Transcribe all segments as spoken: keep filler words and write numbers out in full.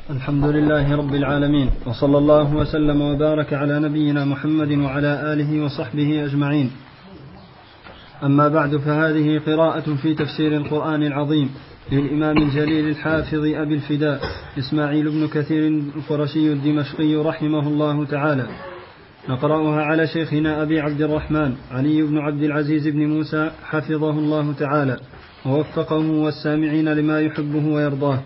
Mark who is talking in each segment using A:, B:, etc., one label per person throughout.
A: الحمد لله رب العالمين، وصلى الله وسلم وبارك على نبينا محمد وعلى آله وصحبه أجمعين. أما بعد، فهذه قراءة في تفسير القرآن العظيم للإمام الجليل الحافظ أبي الفداء إسماعيل بن كثير القرشي الدمشقي رحمه الله تعالى. نقرأها على شيخنا أبي عبد الرحمن علي بن عبد العزيز بن موسى حفظه الله تعالى ووفقه والسامعين لما يحبه ويرضاه.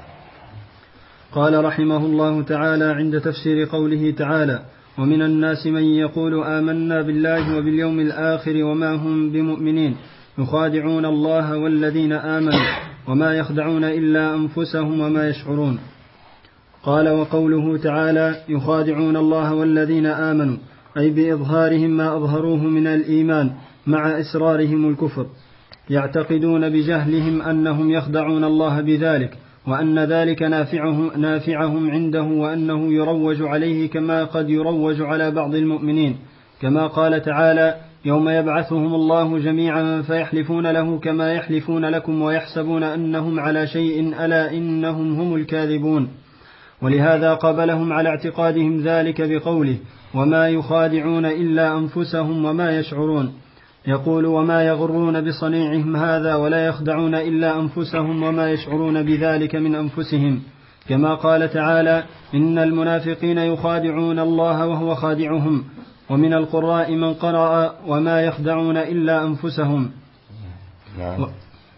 A: قال رحمه الله تعالى عند تفسير قوله تعالى: ومن الناس من يقول آمنا بالله وباليوم الآخر وما هم بمؤمنين يخادعون الله والذين آمنوا وما يخدعون إلا أنفسهم وما يشعرون. قال: وقوله تعالى يخادعون الله والذين آمنوا أي بإظهارهم ما أظهروه من الإيمان مع إسرارهم الكفر، يعتقدون بجهلهم أنهم يخدعون الله بذلك، وأن ذلك نافعهم, نافعهم عنده، وأنه يروج عليه كما قد يروج على بعض المؤمنين، كما قال تعالى: يوم يبعثهم الله جميعا فيحلفون له كما يحلفون لكم ويحسبون أنهم على شيء ألا إنهم هم الكاذبون. ولهذا قابلهم على اعتقادهم ذلك بقوله: وما يخادعون إلا أنفسهم وما يشعرون. يقول: وما يغرون بصنيعهم هذا ولا يخدعون إلا أنفسهم وما يشعرون بذلك من أنفسهم، كما قال تعالى: إن المنافقين يخادعون الله وهو خادعهم. ومن القراء من قرأ: وما يخدعون إلا أنفسهم.
B: نعم. و...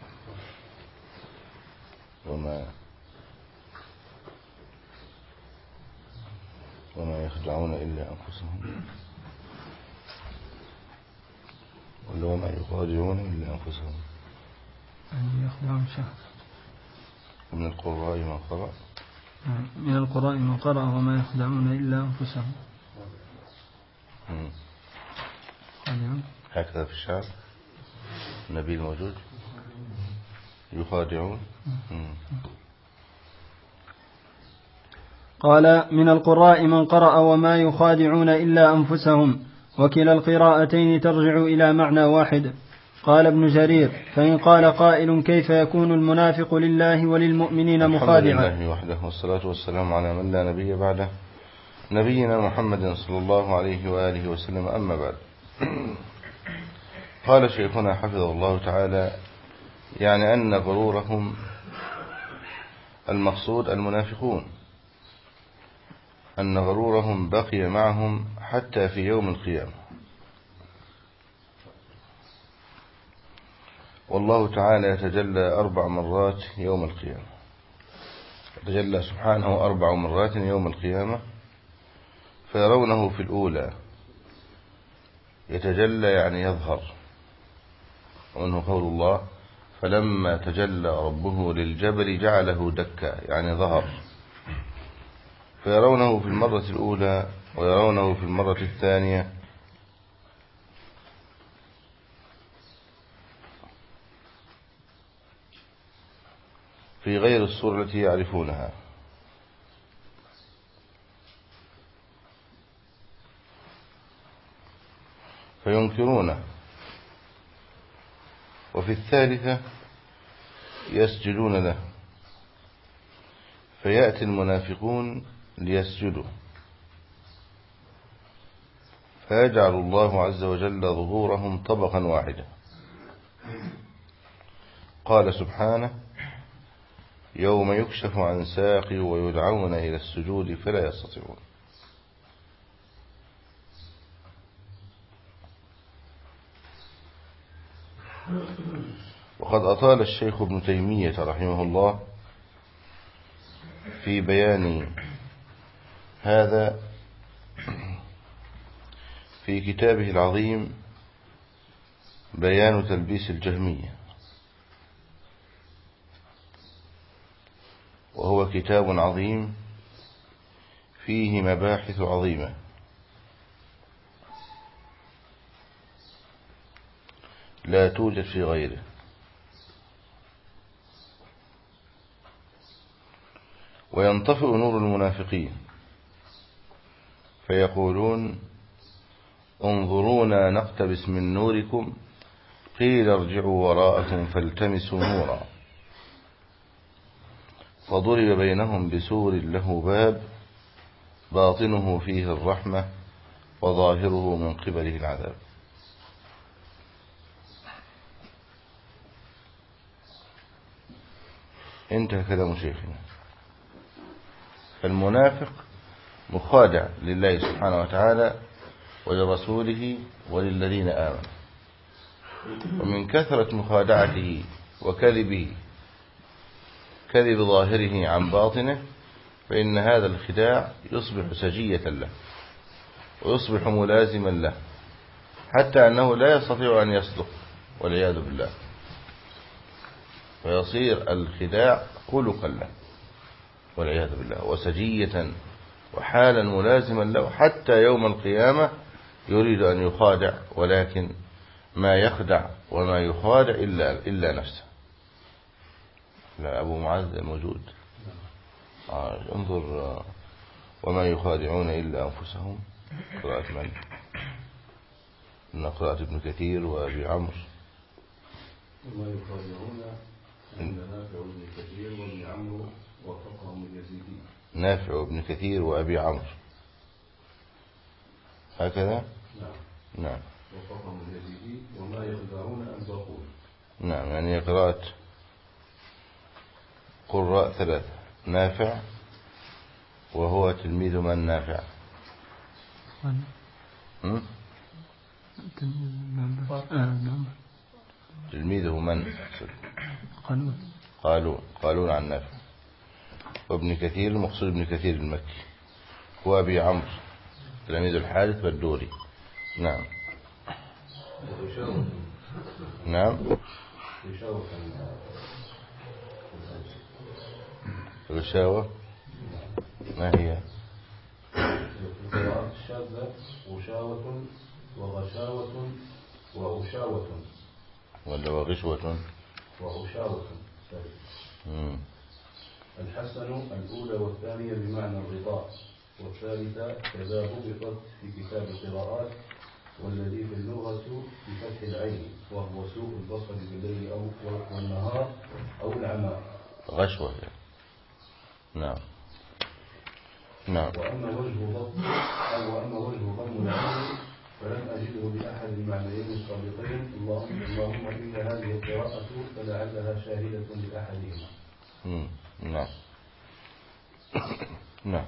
B: وما وما يخدعون إلا أنفسهم، ولا وما يخادعون إلا أنفسهم.
A: أن يخدعون شهر.
B: ومن القراء من قرأ
A: من القراء من قرأ وما يخدعون إلا أنفسهم.
B: هكذا في الشعر النبي الموجود يخادعون.
A: قال: من القراء من قرأ وما يخادعون إلا أنفسهم، وكلا القراءتين ترجع إلى معنى واحد. قال ابن جرير: فإن قال قائل كيف يكون المنافق لله وللمؤمنين مخادعا؟
B: الحمد لله وحده والصلاة والسلام على من لا نبي بعده، نبينا محمد صلى الله عليه وآله وسلم. أما بعد، قال شيخنا حفظه الله تعالى: يعني أن غرورهم المقصود المنافقون، أن غرورهم بقي معهم حتى في يوم القيامة. والله تعالى يتجلى أربع مرات يوم القيامة، يتجلى سبحانه أربع مرات يوم القيامة، فيرونه في الأولى يتجلى يعني يظهر، ومنه قول الله: فلما تجلى ربه للجبل جعله دكا، يعني ظهر. فيرونه في المرة الأولى ويرونه في المرة الثانية في غير الصورة التي يعرفونها، فينكرونه. وفي الثالثة يسجدون له، فيأتي المنافقون ليسجدوا، فيجعل الله عز وجل ظهورهم طبقا واحدا. قال سبحانه: يوم يكشف عن ساق ويدعون إلى السجود فلا يستطيعون. وقد أطال الشيخ ابن تيمية رحمه الله في بيان هذا في كتابه العظيم بيان تلبيس الجهمية، وهو كتاب عظيم فيه مباحث عظيمة، لا توجد في غيره. وينطفئ نور المنافقين فيقولون: انظرونا نقتبس من نوركم، قيل ارجعوا وراءكم فالتمسوا نورا. فضرب بينهم بسور له باب باطنه فيه الرحمة وظاهره من قبله العذاب. انتهى كلام شيخنا. فالمنافق مخادع لله سبحانه وتعالى ولرسوله وللذين آمنوا، ومن كثرة مخادعته وكذبه كذب ظاهره عن باطنه، فإن هذا الخداع يصبح سجية له ويصبح ملازما له، حتى أنه لا يستطيع أن يصدق والعياذ بالله، فيصير الخداع خلقا له والعياذ بالله، وسجية وحالا ملازما له، حتى يوم القيامة يريد أن يخادع، ولكن ما يخدع وما يخادع إلا, إلا نفسه. لا أبو معاذ موجود. آه انظر آه وما يخادعون إلا أنفسهم. قراءة من؟ من قراءة ابن كثير وأبي عمرو.
C: وما يخادعون إلا نافع ابن كثير وأبي عمرو وفقهم اليزيدي.
B: نافع ابن كثير وأبي عمرو هكذا.
C: نعم
B: نعم.
C: وفقهم اليزيدي وما يخدعون أنفسهم.
B: نعم، يعني قراءة قراء ثلاثة: نافع وهو تلميذ من نافع؟ تلميذه من؟
A: قالون.
B: قالون قالون عن نافع. وابن كثير المقصود ابن كثير المكي، وابي عمرو تلميذ الحارث والدوري. نعم. نعم. الغشاوة ما هي؟
C: القراءات الشاذة غشاوة وغشاوة وغشاوة
B: ولا وغشوة
C: وغشاوة. الحسن الأولى والثانية بمعنى الرضا، والثالثة كذا ضبطت في كتاب القراءات، والذي في اللغة بفتح العين، وهو سوء البصر بالليل أو والنهار أو العمى.
B: غشوة. نعم. نعم.
C: وأما وجه ضم أو وأما وجه ضم العين فلم أجده بأحد المعنيين السابقين، اللهم اللهم إن هذه القراءة فلعلها شاهدة لأحدهما.
B: نعم. نعم.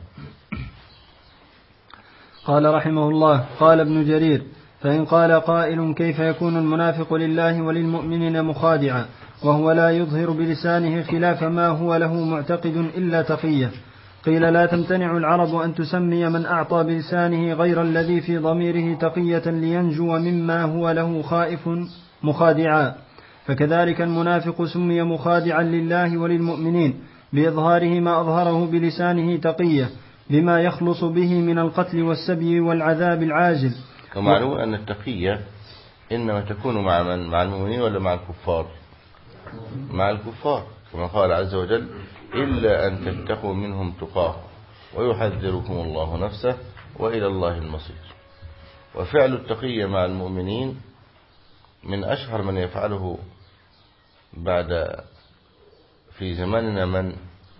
A: قال رحمه الله: قال ابن جرير: فإن قال قائل كيف يكون المنافق لله وللمؤمنين مخادعا وهو لا يظهر بلسانه خلاف ما هو له معتقد إلا تقية؟ قيل: لا تمتنع العرب أن تسمي من أعطى بلسانه غير الذي في ضميره تقية لينجو مما هو له خائف مخادعا، فكذلك المنافق سمي مخادعا لله وللمؤمنين بإظهاره ما أظهره بلسانه تقية بما يخلص به من القتل والسبي والعذاب العاجل.
B: ومعلوم أن التقية إنما تكون مع من؟ مع المؤمنين ولا مع الكفار؟ مع الكفار، كما قال عز وجل: إلا أن تتقوا منهم تقاه ويحذركم الله نفسه وإلى الله المصير. وفعل التقية مع المؤمنين من أشهر من يفعله بعد في زماننا من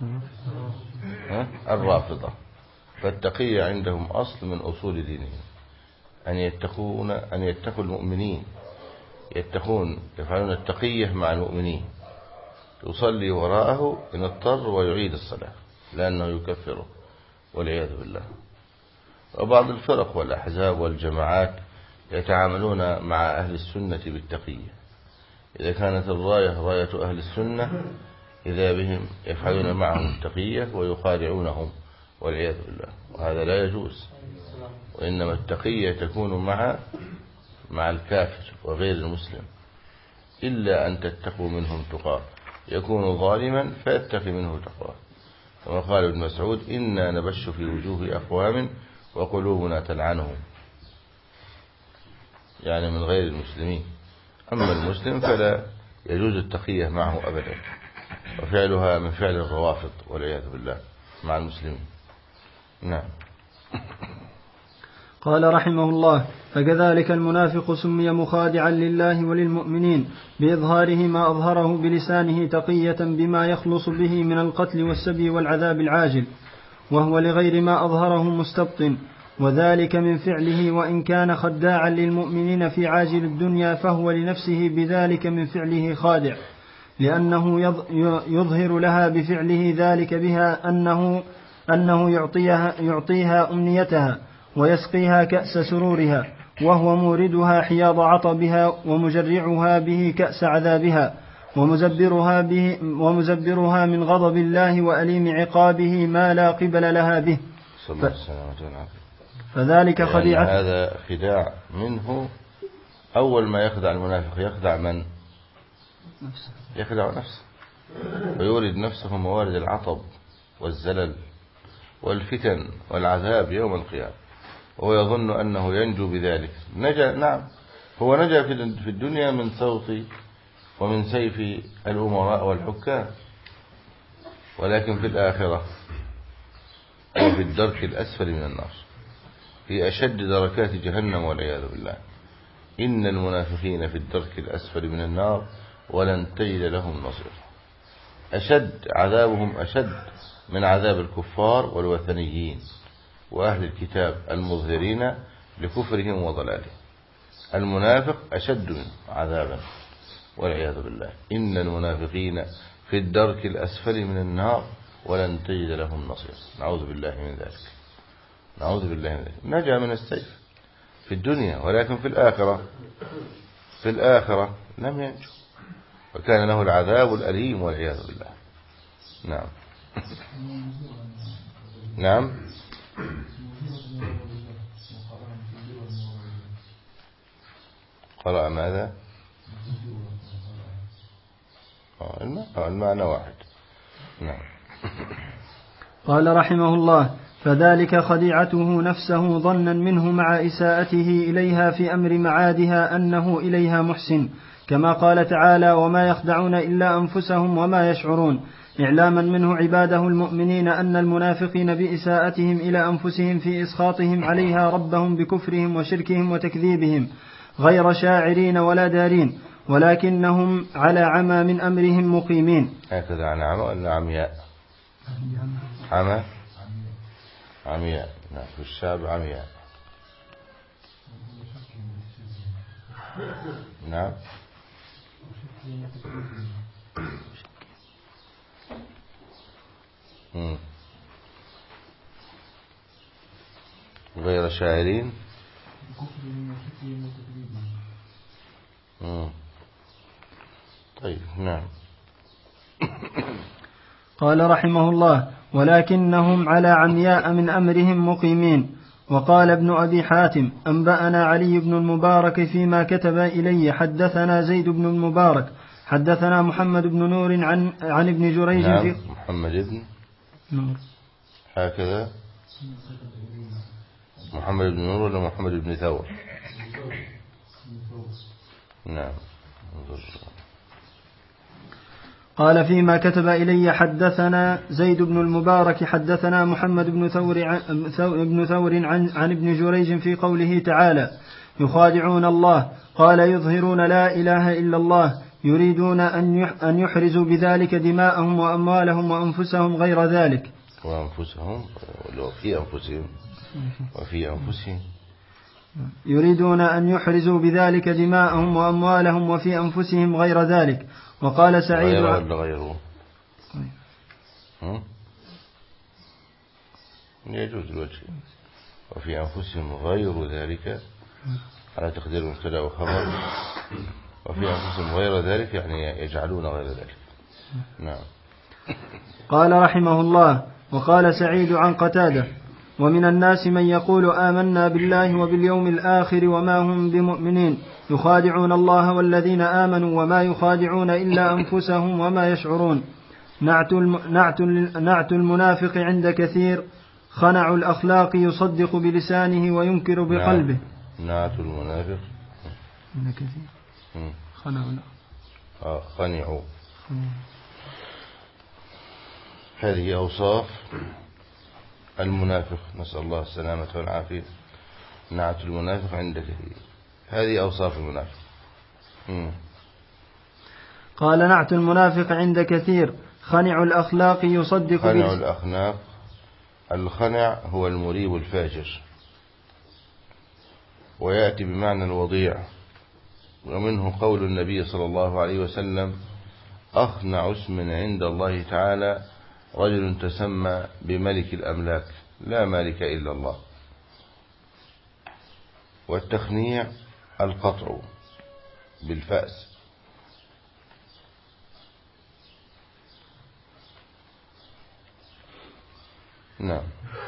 B: الرافضة. فالتقية عندهم أصل من أصول دينهم، أن يتقون أن يتقوا المؤمنين، يتقون يفعلون التقية مع المؤمنين، يصلي وراءه إن اضطر ويعيد الصلاة لأنه يكفره والعياذ بالله. وبعض الفرق والأحزاب والجماعات يتعاملون مع أهل السنة بالتقية، إذا كانت الراية راية أهل السنة إذا بهم يفعلون معهم التقية ويخادعونهم والعياذ بالله، وهذا لا يجوز. وإنما التقية تكون مع مع الكافر وغير المسلم، إلا أن تتقوا منهم تقاه، يكون ظالما فيتقي منه تقاه، كما قال ابن مسعود: إنا نبش في وجوه أقوام وقلوبنا تلعنهم، يعني من غير المسلمين. أما المسلم فلا يجوز التقية معه أبدا، وفعلها من فعل الروافض والعياذ بالله مع المسلمين. نعم.
A: قال رحمه الله: فكذلك المنافق سمي مخادعا لله وللمؤمنين بإظهاره ما أظهره بلسانه تقية بما يخلص به من القتل والسبي والعذاب العاجل، وهو لغير ما أظهره مستبطن، وذلك من فعله، وإن كان خداعا للمؤمنين في عاجل الدنيا فهو لنفسه بذلك من فعله خادع، لأنه يظهر لها بفعله ذلك بها أنه, أنه يعطيها, يعطيها أمنيتها ويسقيها كأس سرورها، وهو موردها حياض عطبها ومجرعها به كأس عذابها، ومزبرها, به ومزبرها من غضب الله وأليم عقابه ما لا قبل لها به. ف... فذلك خديعة.
B: يعني هذا خداع منه. أول ما يخدع المنافق يخدع من؟ نفسه. يخدع نفسه ويورد نفسه موارد العطب والزلل والفتن والعذاب يوم القيامة، وهو يظن أنه ينجو بذلك. نجا، نعم، هو نجا في الدنيا من صوت ومن سيف الأمراء والحكام، ولكن في الآخرة هو في الدرك الأسفل من النار، في أشد دركات جهنم والعياذ بالله. إن المنافقين في الدرك الأسفل من النار ولن تجد لهم نصير. أشد عذابهم أشد من عذاب الكفار والوثنيين وأهل الكتاب المظهرين لكفرهم وضلالهم. المنافق أشد منه عذابا والعياذ بالله. إن المنافقين في الدرك الأسفل من النار ولن تجد لهم نصير. نعوذ بالله من ذلك، نعوذ بالله من ذلك. نجا من السيف في الدنيا، ولكن في الآخرة في الآخرة لم ينجو، وكان له العذاب الأليم والعياذ بالله. نعم. نعم. قرأ ماذا؟ المعنى واحد. نعم.
A: قال رحمه الله: فذلك خديعته نفسه ظنا منه مع إساءته إليها في أمر معادها أنه إليها محسن، كما قال تعالى: وما يخدعون إلا أنفسهم وما يشعرون، إعلاما منه عباده المؤمنين أن المنافقين بإساءتهم إلى أنفسهم في إسخاطهم عليها ربهم بكفرهم وشركهم وتكذيبهم غير شاعرين ولا دارين، ولكنهم على عمى من أمرهم مقيمين.
B: هكذا عن عمى ولا عمياء؟ عمى عمياء. نعم، في الشعب عمياء. نعم. مم. غير شاعرين. مم. طيب. نعم.
A: قال رحمه الله: ولكنهم على عمياء من أمرهم مقيمين. وقال ابن أبي حاتم: أنبأنا علي بن المبارك فيما كتب إلي حدثنا زيد بن المبارك حدثنا محمد بن نور عن, عن ابن جريج.
B: نعم. في محمد بن
A: نور.
B: هكذا محمد بن نور ولا محمد بن ثور؟ نعم.
A: قال فيما كتب إلي حدثنا زيد بن المبارك حدثنا محمد بن ثور عن, بن ثور عن, عن ابن جريج في قوله تعالى: يخادعون الله. قال: يظهرون لا إله إلا الله، يريدون أن يحرزوا بذلك دماءهم وأموالهم وأنفسهم غير ذلك.
B: وأنفسهم وفي أنفسهم وفي أنفسهم
A: يريدون أن يحرزوا بذلك دماءهم وأموالهم وفي أنفسهم غير ذلك. وقال سعيد:
B: غير ولا غيره؟ يجوز الوجه. وفي أنفسهم غير ذلك على تقدير مبتدأ وخبر. وفي أنفسهم غير ذلك يعني يجعلون غير ذلك. نعم.
A: قال رحمه الله: وقال سعيد عن قتادة: ومن الناس من يقول آمنا بالله وباليوم الآخر وما هم بمؤمنين، يخادعون الله والذين آمنوا وما يخادعون إلا أنفسهم وما يشعرون. نعت, الم... نعت, ال... نعت المنافق عند كثير خنع الأخلاق يصدق بلسانه وينكر بقلبه.
B: نعت المنافق
A: عند كثير خنع
B: آه خنعوا. هذه أوصاف المنافق، نسأل الله السلامة والعافية. نعت المنافق عند كثير. هذه أوصاف المنافق. مم.
A: قال نعت المنافق عند كثير خنع الأخلاق يصدق
B: خنع الأخلاق. الخنع هو المريب الفاجر، ويأتي بمعنى الوضيع، ومنه قول النبي صلى الله عليه وسلم: أخنع اسم عند الله تعالى رجل تسمى بملك الأملاك لا مالك إلا الله. والتخنيع القطع بالفأس. نعم.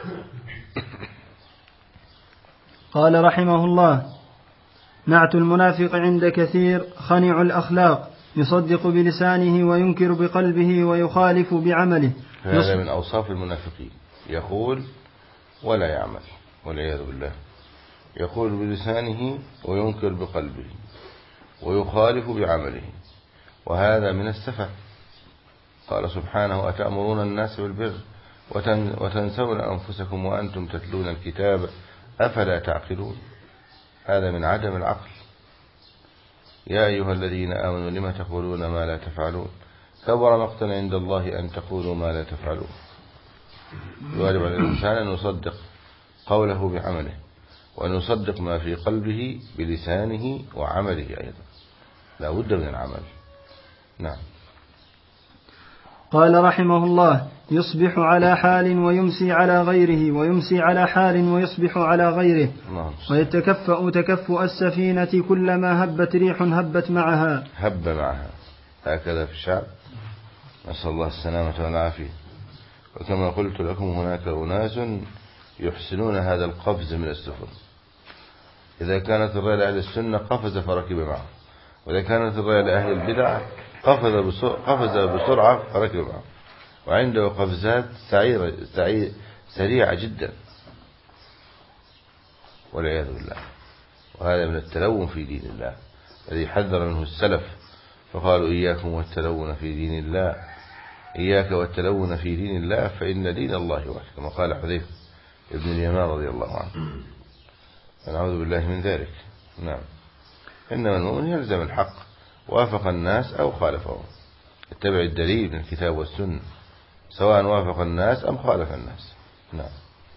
A: قال رحمه الله: نعت المنافق عند كثير خنع الأخلاق يصدق بلسانه وينكر بقلبه ويخالف بعمله.
B: هذا من أوصاف المنافقين، يقول ولا يعمل والعياذ بالله، يقول بلسانه وينكر بقلبه ويخالف بعمله، وهذا من السفه. قال سبحانه: أتأمرون الناس بالبر وتنسون أنفسكم وأنتم تتلون الكتاب أفلا تعقلون. هذا من عدم العقل. يا أيها الذين آمنوا لما تقولون ما لا تفعلون كبر مقتا عند الله أن تقولوا ما لا تفعلون. يجب على الإنسان أن يصدق قوله بعمله، وأن يصدق ما في قلبه بلسانه وعمله أيضا، لا بد من العمل. نعم.
A: قال رحمه الله: يصبح على حال ويمسي على غيره، ويمسي على حال ويصبح على غيره، ويتكفأ تكفؤ السفينة كلما هبت ريح هبت معها.
B: هب معها، هكذا في الشعب، نسأل الله السلامة والعافية. وكما قلت لكم هناك أناس يحسنون هذا القفز من السفن. إذا كانت الراية لأهل السنة قفز فركب معه، وإذا كانت الراية لأهل البدع قفز قفز بسرعة فركب معه، وعنده قفزات سعيرة سريعة جدا والعياذ بالله. وهذا من التلون في دين الله الذي حذر منه السلف، فقالوا: إياكم والتلون في دين الله، إياك والتلون في دين الله فإن دين الله واحد، كما قال حذيفة ابن اليمان رضي الله عنه. فنعوذ بالله من ذلك. نعم. إنما المؤمن يلزم الحق وافق الناس أو خالفهم، اتبع الدليل من الكتاب والسنة سواء وافق الناس أم خالف الناس. نعم.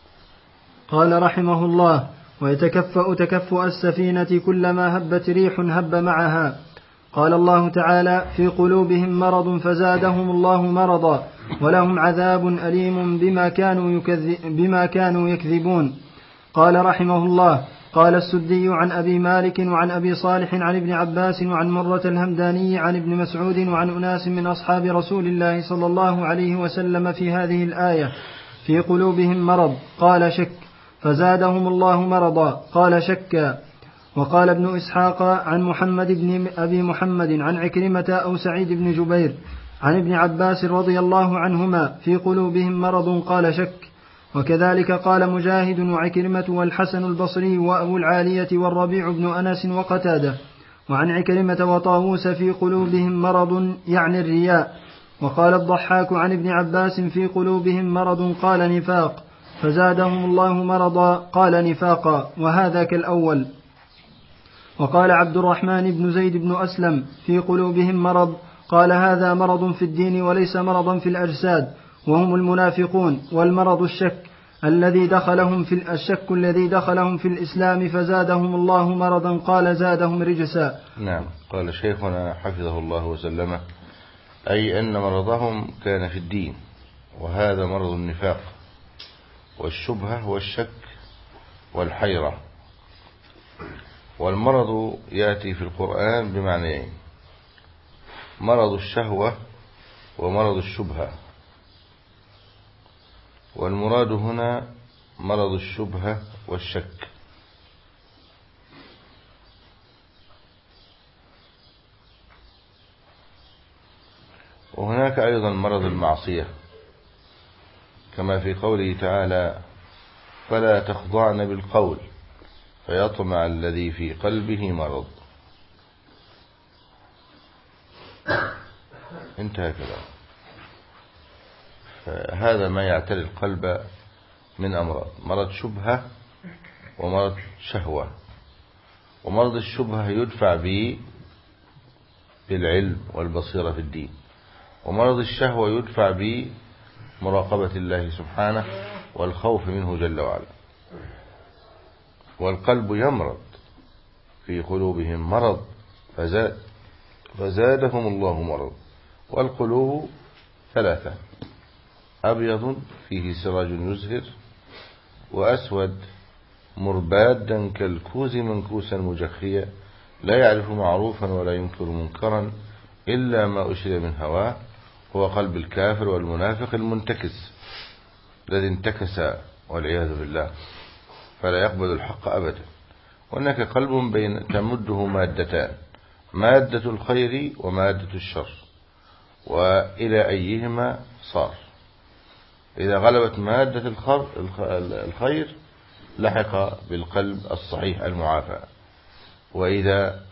A: قال رحمه الله: ويتكفأ تكفؤ السفينة كلما هبت ريح هب معها. قال الله تعالى: في قلوبهم مرض فزادهم الله مرضا ولهم عذاب أليم بما كانوا, يكذب بما كانوا يكذبون. قال رحمه الله: قال السدي عن أبي مالك وعن أبي صالح عن ابن عباس وعن مرة الهمداني عن ابن مسعود وعن أناس من أصحاب رسول الله صلى الله عليه وسلم في هذه الآية: في قلوبهم مرض، قال شك، فزادهم الله مرضا، قال شكا. وقال ابن إسحاق عن محمد بن أبي محمد عن عكرمة أو سعيد بن جبير عن ابن عباس رضي الله عنهما: في قلوبهم مرض، قال شك. وكذلك قال مجاهد وعكرمة والحسن البصري وأبو العالية والربيع بن أنس وقتادة. وعن عكرمة وطاووس: في قلوبهم مرض، يعني الرياء. وقال الضحاك عن ابن عباس: في قلوبهم مرض، قال نفاق، فزادهم الله مرضا، قال نفاقا، وهذا كالأول. وقال عبد الرحمن بن زيد بن أسلم: في قلوبهم مرض، قال هذا مرض في الدين وليس مرضا في الأجساد، وهم المنافقون. والمرض الشك الذي دخلهم في الشك الذي دخلهم في الإسلام فزادهم الله مرضا، قال زادهم رجسا.
B: نعم. قال شيخنا حفظه الله وسلمه: أي أن مرضهم كان في الدين، وهذا مرض النفاق والشبهة والشك والحيرة. والمرض يأتي في القرآن بمعنيين: مرض الشهوة ومرض الشبهة. والمراد هنا مرض الشبهة والشك. وهناك أيضا مرض المعصية، كما في قوله تعالى: فلا تخضعن بالقول فيطمع الذي في قلبه مرض. انتهى كلام. فهذا ما يعتري القلب من أمراض: مرض شبهة ومرض شهوة. ومرض الشبهة يدفع به بالعلم والبصيرة في الدين، ومرض الشهوة يدفع به مراقبة الله سبحانه والخوف منه جل وعلا. والقلب يمرض، في قلوبهم مرض فزاد فزادهم الله مرض. والقلوب ثلاثة: أبيض فيه سراج يزهر، وأسود مربادا كالكوز منكوسا مجخيا، لا يعرف معروفا ولا ينكر منكرا إلا ما أشري من هواه. هو قلب الكافر والمنافق المنتكس الذي انتكس والعياذ بالله، فلا يقبل الحق أبدا. وهناك قلب بين تمده مادتان: مادة الخير ومادة الشر، وإلى أيهما صار. إذا غلبت مادة الخير لحق بالقلب الصحيح المعافى، وإذا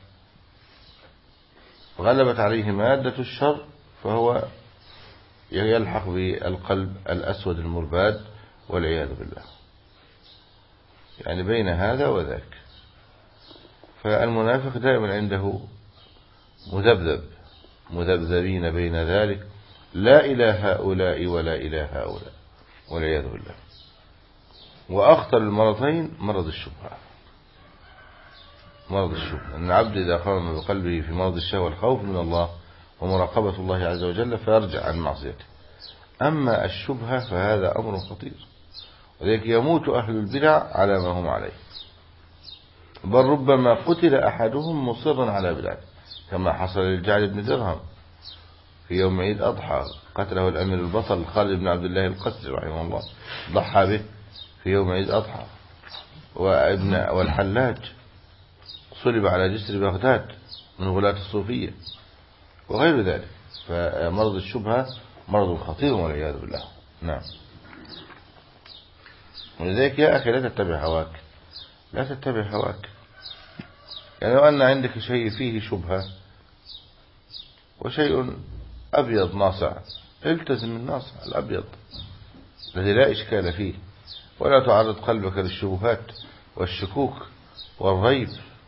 B: غلبت عليه مادة الشر فهو يلحق بالقلب الأسود المرباد والعياذ بالله، يعني بين هذا وذاك. فالمنافق دائما عنده مذبذب مذبذبين بين ذلك، لا إلى هؤلاء ولا إلى هؤلاء والعياذ بالله. وأخطر المرضين مرض الشبهة. مرض الشبهة أن العبد إذا قام بقلبه في مرض الشهوة والخوف من الله ومراقبة الله عز وجل فيرجع عن معصيته. أما الشبهة فهذا أمر خطير، ولذلك يموت أهل البدع على ما هم عليه، بل ربما قتل أحدهم مصرا على بدعته، كما حصل للجعد بن درهم في يوم عيد أضحى، قتله الأمير البطل خالد بن عبد الله القسري رحمه الله، ضحى به في يوم عيد أضحى. وابن والحلاج صلب على جسر بغداد من غلاة الصوفية وغير ذلك. فمرض الشبهة مرض خطير والعياذ بالله. نعم. ولذلك يا أخي لا تتبع هواك، لا تتبع هواك. يعني لو أن عندك شيء فيه شبهة وشيء أبيض ناصع، التزم الناصع الأبيض الذي لا إشكال فيه، ولا تعرض قلبك للشبهات والشكوك والريب.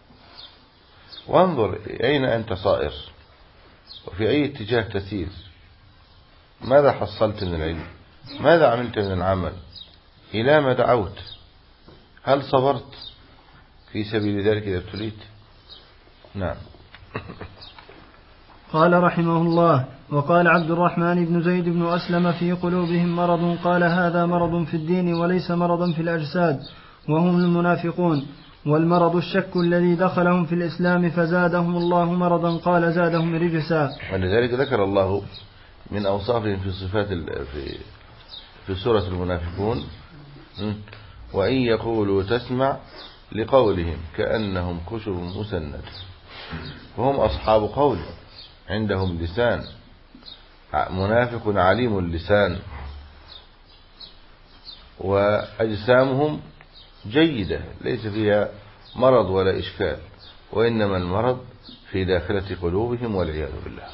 B: وانظر أين أنت صائر، وفي أي اتجاه تسير، ماذا حصلت من العلم، ماذا عملت من العمل، إلى ما دعوت، هل صبرت في سبيل ذلك إذا ابتليت؟ نعم.
A: قال رحمه الله: وقال عبد الرحمن بن زيد بن أسلم: في قلوبهم مرض. قال: هذا مرض في الدين وليس مرضا في الأجساد، وهم المنافقون. والمرض الشك الذي دخلهم في الإسلام فزادهم الله مرضا. قال: زادهم رجسا.
B: ولذلك ذكر الله من أوصافهم في صفات في في سورة المنافقون: وإن يقولوا تسمع لقولهم كأنهم خشب مسند. وهم أصحاب قول، عندهم لسان، منافق عليم اللسان، وأجسامهم جيدة ليس فيها مرض ولا إشكال، وإنما المرض في داخلة قلوبهم والعياذ بالله.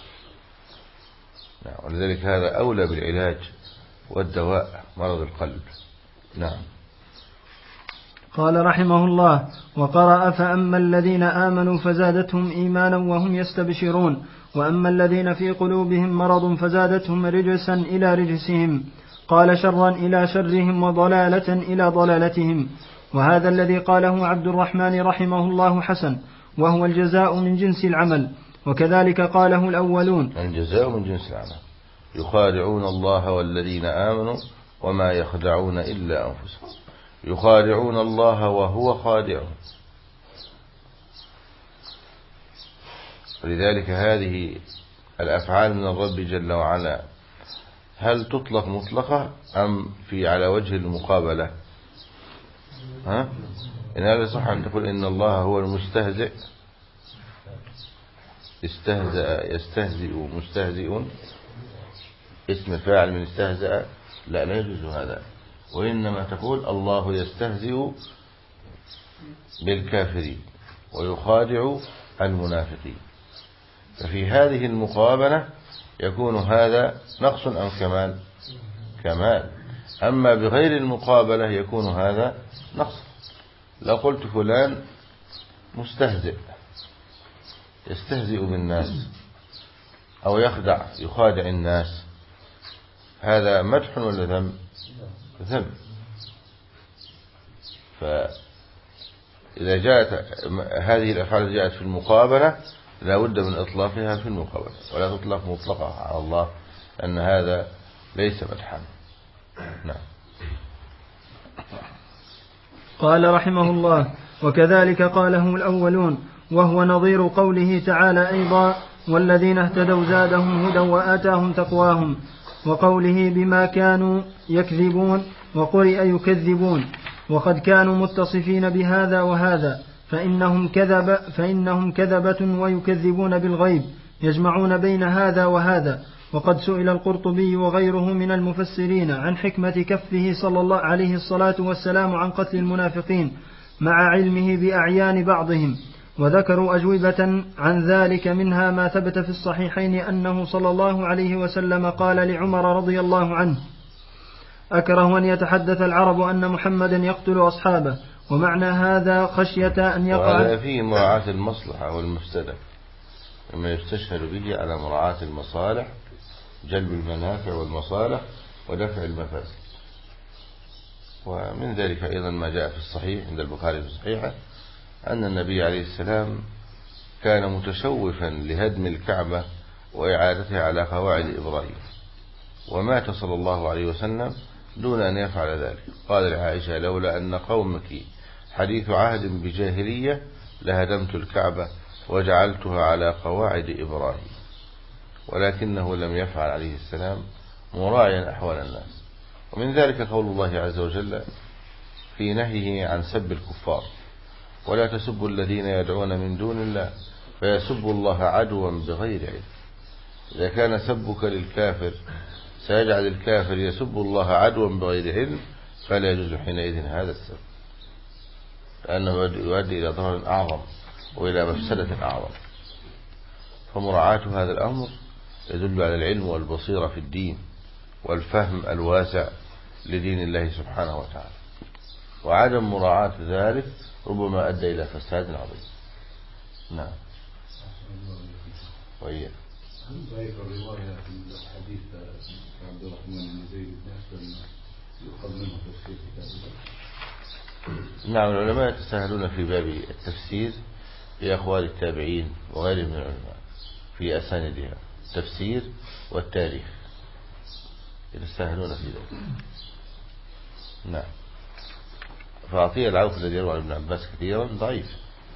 B: ولذلك هذا أولى بالعلاج والدواء، مرض القلب. نعم.
A: قال رحمه الله: وقرأ: فأما الذين آمنوا فزادتهم إيمانا وهم يستبشرون، وأما الذين في قلوبهم مرض فزادتهم رجسا إلى رجسهم. قال: شرا إلى شرهم، وضلالة إلى ضلالتهم. وهذا الذي قاله عبد الرحمن رحمه الله حسن، وهو الجزاء من جنس العمل. وكذلك قاله الأولون:
B: الجزاء من جنس العمل. يخادعون الله والذين آمنوا وما يخدعون إلا أنفسهم. يخادعون الله وهو خادعهم. ولذلك هذه الأفعال من الرب جل وعلا هل تطلق مطلقة أم في على وجه المقابلة؟ ها؟ إن هذا صح أن تقول إن الله هو المستهزئ، استهزأ يستهزئ مستهزئ، اسم فاعل من استهزأ، لا لا يجوز هذا. وإنما تقول الله يستهزئ بالكافرين ويخادع المنافقين. ففي هذه المقابلة يكون هذا نقص أم كمال؟ كمال. أما بغير المقابلة يكون هذا نقص. لو قلت فلان مستهزئ يستهزئ بالناس أو يخدع يخادع الناس، هذا مدح ولا ذم؟ ذم. فإذا جاءت هذه الأفعال التي جاءت في المقابلة لا بد من إطلاقها في المقابلة، ولا تطلق مطلقها على الله، أن هذا ليس مدحا. نعم.
A: قال رحمه الله: وكذلك قاله الأولون، وهو نظير قوله تعالى أيضا: والذين اهتدوا زادهم هدى وآتاهم تقواهم، وقوله بما كانوا يكذبون، وقرئ يكذبون، وقد كانوا متصفين بهذا وهذا، فإنهم كذب فإنهم كذبة ويكذبون بالغيب، يجمعون بين هذا وهذا. وقد سئل القرطبي وغيره من المفسرين عن حكمة كفه صلى الله عليه الصلاة والسلام عن قتل المنافقين مع علمه بأعيان بعضهم، وذكروا أجوبة عن ذلك، منها ما ثبت في الصحيحين أنه صلى الله عليه وسلم قال لعمر رضي الله عنه: أكره أن يتحدث العرب أن محمدا يقتل أصحابه، ومعنى هذا خشية أن يقع.
B: وهذا فيه مراعاة المصلحة والمفسدة، مما يستشهد به على مراعاة المصالح، جلب المنافع والمصالح ودفع المفاسد. ومن ذلك أيضا ما جاء في الصحيح عند البخاري في صحيحه أن النبي عليه السلام كان متشوفا لهدم الكعبة وإعادتها على قواعد إبراهيم، ومات صلى الله عليه وسلم دون أن يفعل ذلك. قال لعائشة: لولا أن قومك حديث عهد بجاهلية لهدمت الكعبة وجعلتها على قواعد إبراهيم. ولكنه لم يفعل عليه السلام مراعيا أحوال الناس. ومن ذلك قول الله عز وجل في نهيه عن سب الكفار: ولا تسبوا الذين يدعون من دون الله فيسبوا الله عدوا بغير علم. إذا كان سبك للكافر سيجعل الكافر يسب الله عدوا بغير علم، فلا يجوز حينئذ هذا السب، لأنه يؤدي إلى ضرر أعظم وإلى مفسدة أعظم. فمراعاة هذا الأمر يدل على العلم والبصيرة في الدين والفهم الواسع لدين الله سبحانه وتعالى، وعدم مراعاة ذلك ربما أدى إلى فساد عظيم. نعم. وإياه
C: ضعيف الرواية في الحديث عبد الرحمن بن زيد بن أسلم يؤخذ منه تفسير كتاب الله.
B: نعم. العلماء يتساهلون في باب التفسير بأقوال التابعين وغيرهم من العلماء في أساندها، التفسير والتاريخ يتساهلون في ذلك. نعم. فعطية العوفي الذي يروى عن ابن عباس كثيرا ضعيف.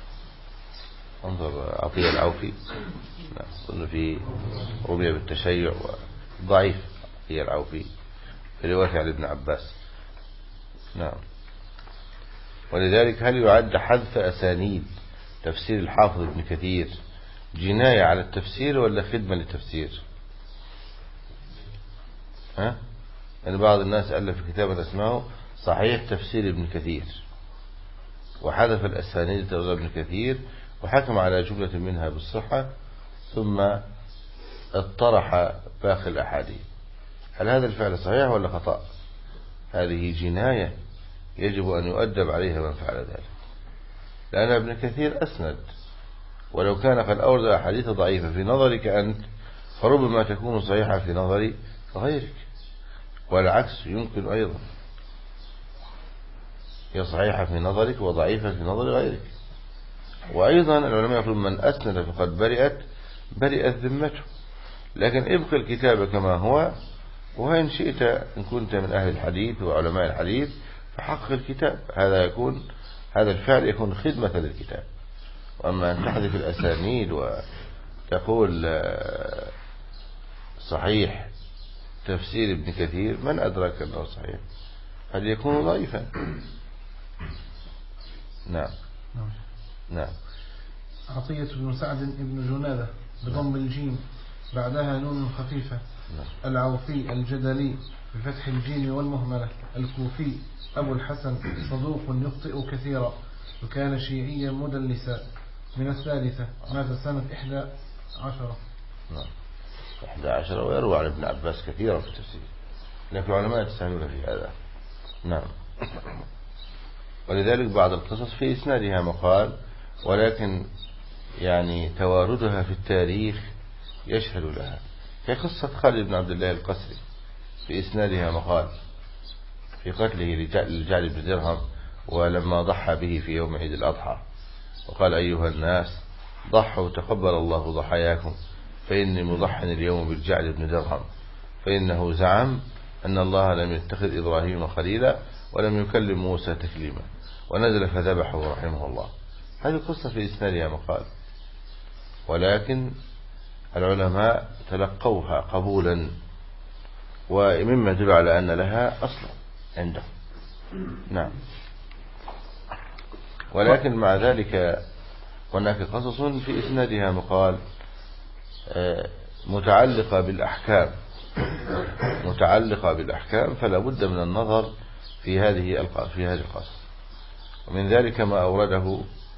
B: انظر عطية العوفي، نعم، في رمي بالتشيع ضعيف. عطية العوفي في رواية عن ابن عباس. نعم. ولذلك هل يعد حذف أسانيد تفسير الحافظ ابن كثير جناية على التفسير ولا خدمة للتفسير؟ ها؟ يعني بعض الناس ألف كتابا اسمه صحيح تفسير ابن كثير، وحذف الأسانيد تفسير ابن كثير وحكم على جملة منها بالصحة ثم اطرح باقي الأحاديث. هل هذا الفعل صحيح ولا خطأ؟ هذه جناية يجب أن يؤدب عليها من فعل ذلك، لأن ابن كثير أسند، ولو كان قد أورد أحاديث ضعيفة في نظرك أنت فربما تكون صحيحة في نظر غيرك، والعكس يمكن أيضا، هي صحيحة في نظرك وضعيفة في نظر غيرك. وأيضا العلماء يقولون من أسند فقد برئت برئت ذمته، لكن ابقى الكتاب كما هو، وإن شئت إن كنت من أهل الحديث وعلماء الحديث فحقق الكتاب، هذا يكون هذا الفعل يكون خدمة للكتاب. وأما أن تحذف الأسانيد وتقول صحيح تفسير ابن كثير، من أدرك أنه صحيح؟ هل يكون ضعيفا؟ نعم. نعم.
D: عطية بن سعد بن جنادة بضم الجيم بعدها نون خفيفة. نعم. العوفي الجدلي بفتح الجيم والمهملة، الكوفي أبو الحسن، صدوق يخطئ كثيرا، وكان شيعيا مدلسا، من الثالثة، مات سنة إحدى عشرة.
B: نعم. إحدى عشرة. ويروى عن ابن عباس كثيرا في التفسير، لكن العلماء يتساهلون في هذا. نعم. ولذلك بعض القصص في إسنادها مقال، ولكن يعني تواردها في التاريخ يشهد لها، هي قصة خالد بن عبد الله القسري في إسنادها مقال في قتله للجعد بن درهم، ولما ضحى به في يوم عيد الأضحى وقال أيها الناس ضحوا تقبل الله ضحاياكم فإني مضحن اليوم بالجعد بن درهم، فإنه زعم أن الله لم يتخذ إبراهيم خليلا ولم يكلم موسى تكليما، ونزل فذبحه رحمه الله. هذه القصة في إسنادها مقال، ولكن العلماء تلقوها قبولا، ومما يدل على أن لها أصلا عندهم. نعم. ولكن مع ذلك هناك قصص في إسنادها مقال متعلقة بالأحكام متعلقة بالأحكام فلا بد من النظر في هذه في هذه القصص. ومن ذلك ما أورده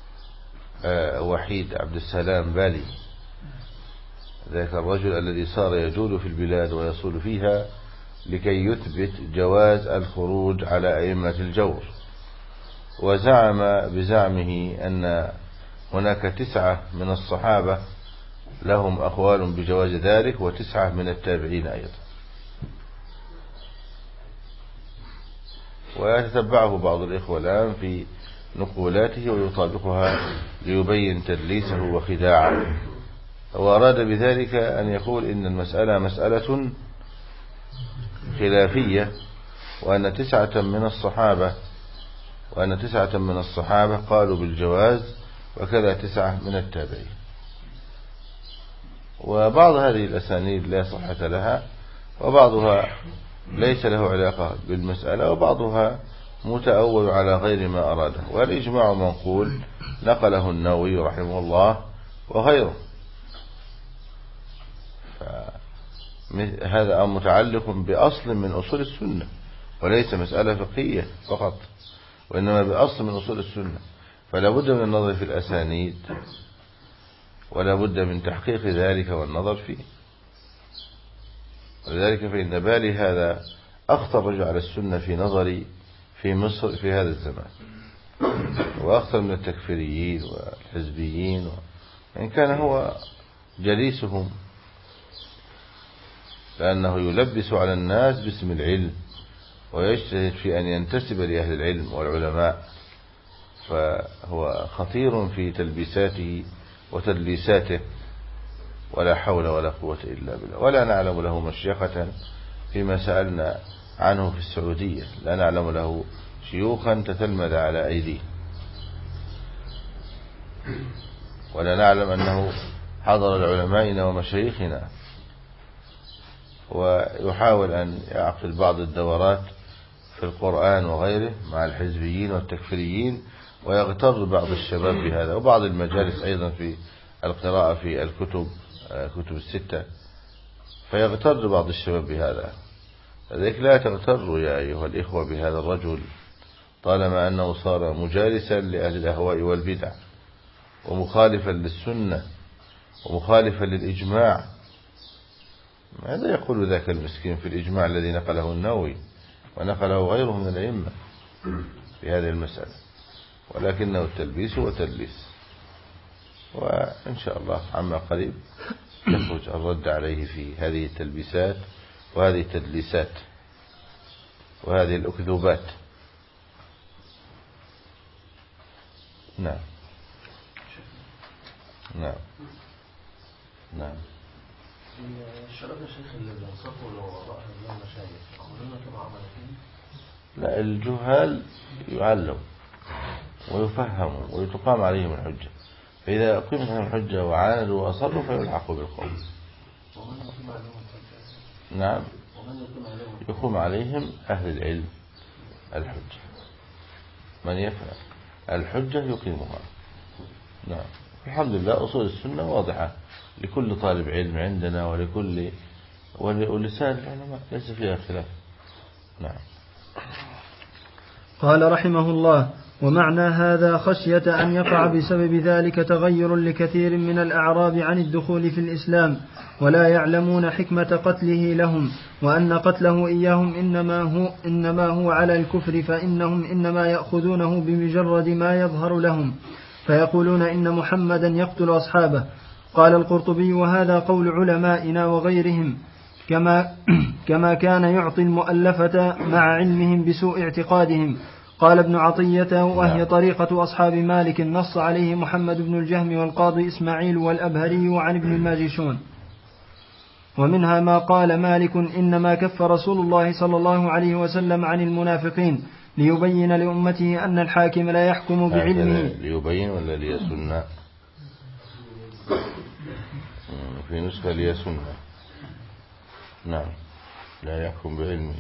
B: وحيد عبد السلام بالي، ذاك الرجل الذي صار يجول في البلاد ويصول فيها لكي يثبت جواز الخروج على أئمة الجور، وزعم بزعمه أن هناك تسعة من الصحابة لهم أقوال بجواز ذلك، وتسعة من التابعين أيضا، ويتتبعه بعض الإخوة الآن في نقولاته ويطابقها ليبين تدليسه وخداعه. وأراد بذلك أن يقول إن المسألة مسألة خلافية، وأن تسعة من الصحابة وأن تسعة من الصحابة قالوا بالجواز، وكذا تسعة من التابعين. وبعض هذه الأسانيد لا صحة لها، وبعضها ليس له علاقة بالمسألة، وبعضها متأول على غير ما أراده. والإجماع منقول نقله النووي رحمه الله وغيره، هذا متعلق بأصل من أصول السنة، وليس مسألة فقهية فقط، وإنما بأصل من أصول السنة، فلا بد من النظر في الأسانيد، ولا بد من تحقيق ذلك والنظر فيه. ولذلك فإن بالي هذا أخطر رجل على السنة في نظري في مصر في هذا الزمان، وأخطر من التكفيريين والحزبيين، وإن كان هو جليسهم، لأنه يلبس على الناس باسم العلم ويجتهد في أن ينتسب لأهل العلم والعلماء، فهو خطير في تلبيساته وتدليساته، ولا حول ولا قوة إلا بالله. ولا نعلم له مشيخة فيما سألنا عنه في السعودية، لا نعلم له شيوخا تتلمذ على أيديه، ولا نعلم أنه حضر العلمائنا ومشايخنا، ويحاول أن يعقد بعض الدورات في القرآن وغيره مع الحزبيين والتكفيريين، ويغتر بعض الشباب بهذا، وبعض المجالس أيضا في القراءة في الكتب كتب الستة، فيغتر بعض الشباب بهذا. لذلك لا تغتروا يا أيها الإخوة بهذا الرجل، طالما أنه صار مجالسا لأهل الأهواء والبدع، ومخالفا للسنة، ومخالفا للإجماع. ماذا يقول ذاك المسكين في الإجماع الذي نقله النووي ونقله غيره من الأئمة في هذه المسألة؟ ولكنه التلبيس وتدليس، وإن شاء الله عما قريب يخرج الرد عليه في هذه التلبيسات وهذه التدليسات وهذه الأكذوبات. نعم نعم نعم.
C: الشباب يا شيخ اللي بينصفوا لو وراء من المشايخ أخبرنا كما عملتين؟
B: لا، الجهال يعلم ويفهم ويتقام عليهم الحجة، فإذا أقيمت عليهم الحجة وعاندوا وأصروا فيلحقوا بالقوم. نعم، يقوم عليهم أهل العلم الحجة، من يفعل الحجة يقيمها. نعم، الحمد لله أصول السنة واضحة لكل طالب علم عندنا، ولكل ولسان العلماء ليس فيها خلاف. نعم.
A: قال رحمه الله: ومعنى هذا خشية أن يقع بسبب ذلك تغير لكثير من الأعراب عن الدخول في الإسلام ولا يعلمون حكمة قتله لهم، وأن قتله إياهم إنما هو, إنما هو على الكفر، فإنهم إنما يأخذونه بمجرد ما يظهر لهم فيقولون إن محمدا يقتل أصحابه. قال القرطبي: وهذا قول علمائنا وغيرهم، كما, كما كان يعطي المؤلفة مع علمهم بسوء اعتقادهم. قال ابن عطية: وهي طريقة أصحاب مالك نص عليه محمد بن الجهم والقاضي إسماعيل والأبهري وعن ابن الماجشون. ومنها ما قال مالك: إنما كف رسول الله صلى الله عليه وسلم عن المنافقين ليبين لأمته أن الحاكم لا يحكم بعلمه.
B: ليبين ولا ليسن؟ في نسخة ليسن. نعم، لا يحكم بعلمه.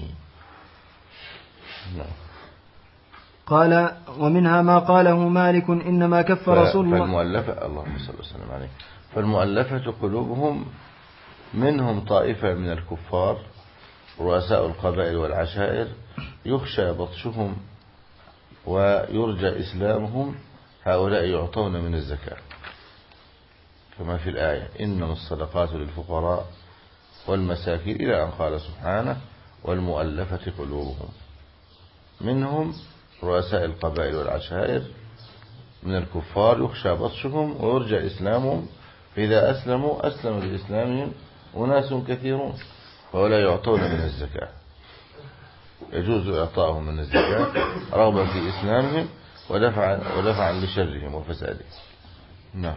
B: نعم.
A: قال: ومنها ما قاله مالك: إنما كف رسول الله.
B: فالمؤلفة اللهم صل وسلم عليه فالمؤلفة قلوبهم منهم طائفة من الكفار رؤساء القبائل والعشائر يخشى بطشهم ويرجى إسلامهم، هؤلاء يعطون من الزكاة كما في الآية: إنما الصدقات للفقراء والمساكين، إلى أن قال سبحانه: والمؤلفة قلوبهم. منهم رؤساء القبائل والعشائر من الكفار يخشى بطشهم ويرجى إسلامهم، فإذا أسلموا أسلموا بإسلامهم أناس كثيرون، ولا يعطون من الزكاة. يجوز إعطائهم من الزكاة رغبة في إسلامهم ودفعا, ودفعا لشرهم وفسادهم. نعم.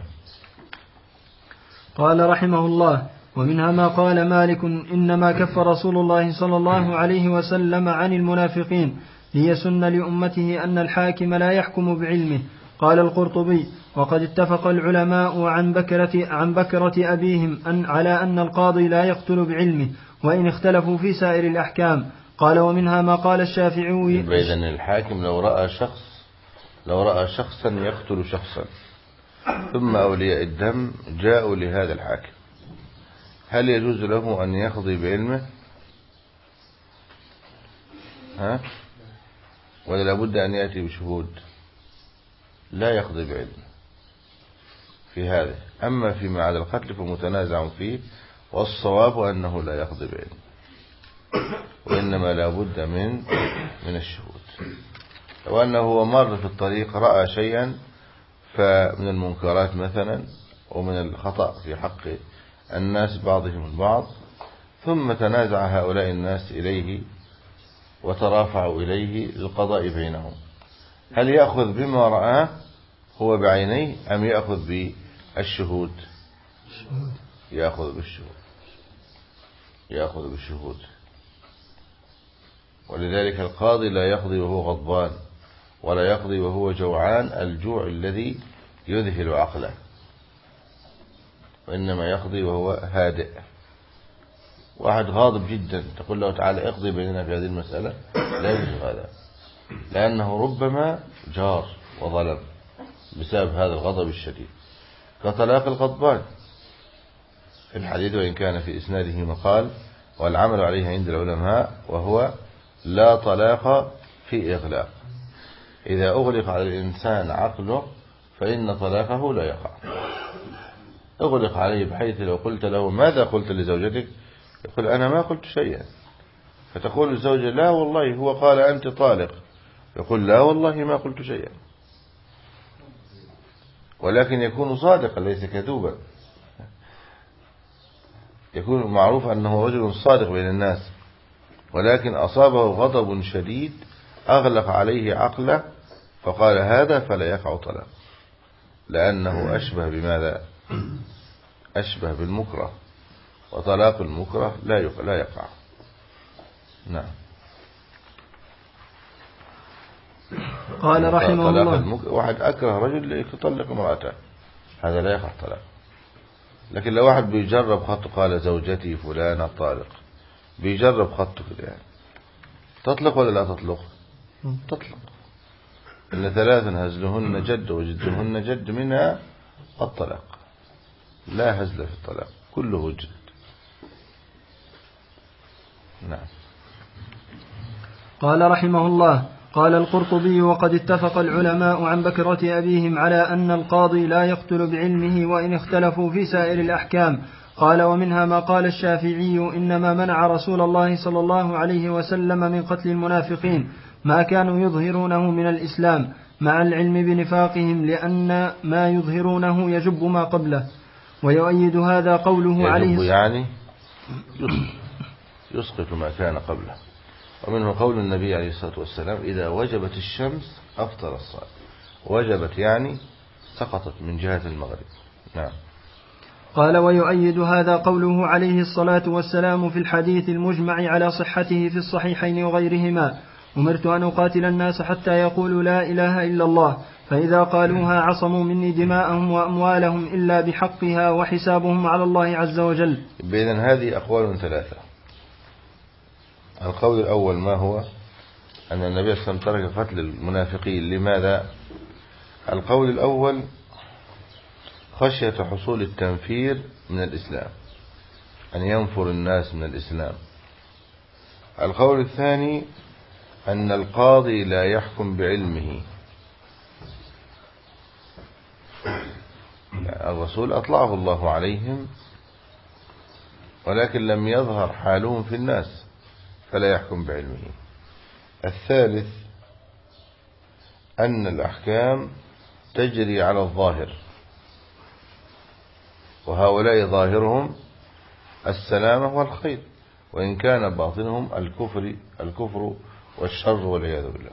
A: قال رحمه الله: ومنها ما قال مالك: إنما كف رسول الله صلى الله عليه وسلم عن المنافقين ليسن لأمته أن الحاكم لا يحكم بعلمه. قال القرطبي: وقد اتفق العلماء عن بكرة, عن بكرة أبيهم أن على أن القاضي لا يقتل بعلمه، وإن اختلفوا في سائر الأحكام. قال: ومنها ما قال الشافعي:
B: إذن الحاكم لو رأى شخص لو رأى شخصا يقتل شخصا ثم أولياء الدم جاءوا لهذا الحاكم، هل يجوز له أن يقضي بعلمه؟ ها؟ ولا لابد أن يأتي بشهود؟ لا يقضي بعلمه في هذا. أما فيما على القتل فمتنازع فيه، والصواب أنه لا يقضي بعلمه، وإنما لابد من من الشهود. لو أنه هو مر في الطريق رأى شيئا فمن المنكرات مثلا ومن الخطأ في حق الناس بعضهم البعض، ثم تنازع هؤلاء الناس إليه وترافعوا إليه للقضاء بينهم، هل يأخذ بما رآه هو بعينيه أم يأخذ بالشهود؟ يأخذ بالشهود يأخذ بالشهود ولذلك القاضي لا يقضي وهو غضبان، ولا يقضي وهو جوعان الجوع الذي يذهل عقله، وإنما يقضي وهو هادئ. واحد غاضب جدا تقول له: تعالى اقضي بيننا في هذه المسألة، لا يجوز هذا، لأنه ربما جار وظلم بسبب هذا الغضب الشديد، كطلاق الغضبان في الحديث، وإن كان في إسناده مقال والعمل عليه عند العلماء، وهو لا طلاق في إغلاق. إذا أغلق على الإنسان عقله فإن طلاقه لا يقع. أغلق عليه بحيث لو قلت له: ماذا قلت لزوجتك؟ يقول: أنا ما قلت شيئا. فتقول الزوجة: لا والله هو قال أنت طالق. يقول: لا والله ما قلت شيئا، ولكن يكون صادقا ليس كذوبا، يكون معروف أنه رجل صادق بين الناس، ولكن أصابه غضب شديد أغلق عليه عقله فقال هذا، فلا يقع طلاق، لأنه أشبه بماذا؟ أشبه بالمكره، وطلاق المكره لا يقع. نعم.
A: قال رحمه الله:
B: واحد أكره رجل يطلق امرأته، هذا لا يقع طلاق. لكن لو واحد بيجرب خط، قال زوجتي فلانة طالق، بيجرب خطه كده، يعني تطلق ولا لا تطلق؟ تطلق. إن ثلاثا هزلهن جد وجدهن جد، منها الطلاق. لا هزل في الطلاق، كله جد. نعم.
A: قال رحمه الله: قال القرطبي: وقد اتفق العلماء عن بكرة أبيهم على أن القاضي لا يقتل بعلمه وإن اختلفوا في سائر الأحكام. قال: ومنها ما قال الشافعي: إنما منع رسول الله صلى الله عليه وسلم من قتل المنافقين ما كانوا يظهرونه من الإسلام مع العلم بنفاقهم، لأن ما يظهرونه يجب ما قبله. ويؤيد هذا قوله عليه
B: يعني يسقط ما كان قبله. ومنه قول النبي عليه الصلاة والسلام: إذا وجبت الشمس أفطر الصائم. وجبت يعني سقطت من جهة المغرب. نعم.
A: قال: ويؤيد هذا قوله عليه الصلاة والسلام في الحديث المجمع على صحته في الصحيحين وغيرهما: أمرت أن أقاتل الناس حتى يقولوا لا إله إلا الله، فإذا قالوها عصموا مني دماءهم وأموالهم إلا بحقها وحسابهم على الله عز وجل.
B: بإذن هذه أقوال ثلاثة. القول الأول ما هو؟ أن النبي صلى الله عليه وسلم ترك قتل المنافقين. لماذا؟ القول الأول خشية حصول التنفير من الإسلام، أن ينفر الناس من الإسلام. القول الثاني أن القاضي لا يحكم بعلمه. الرسول أطلعه الله عليهم ولكن لم يظهر حالهم في الناس فلا يحكم بعلمه. الثالث أن الأحكام تجري على الظاهر، وهؤلاء ظاهرهم السلامة والخير، وإن كان باطنهم الكفر الكفر والشر والعياذ بالله.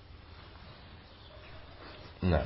B: نعم.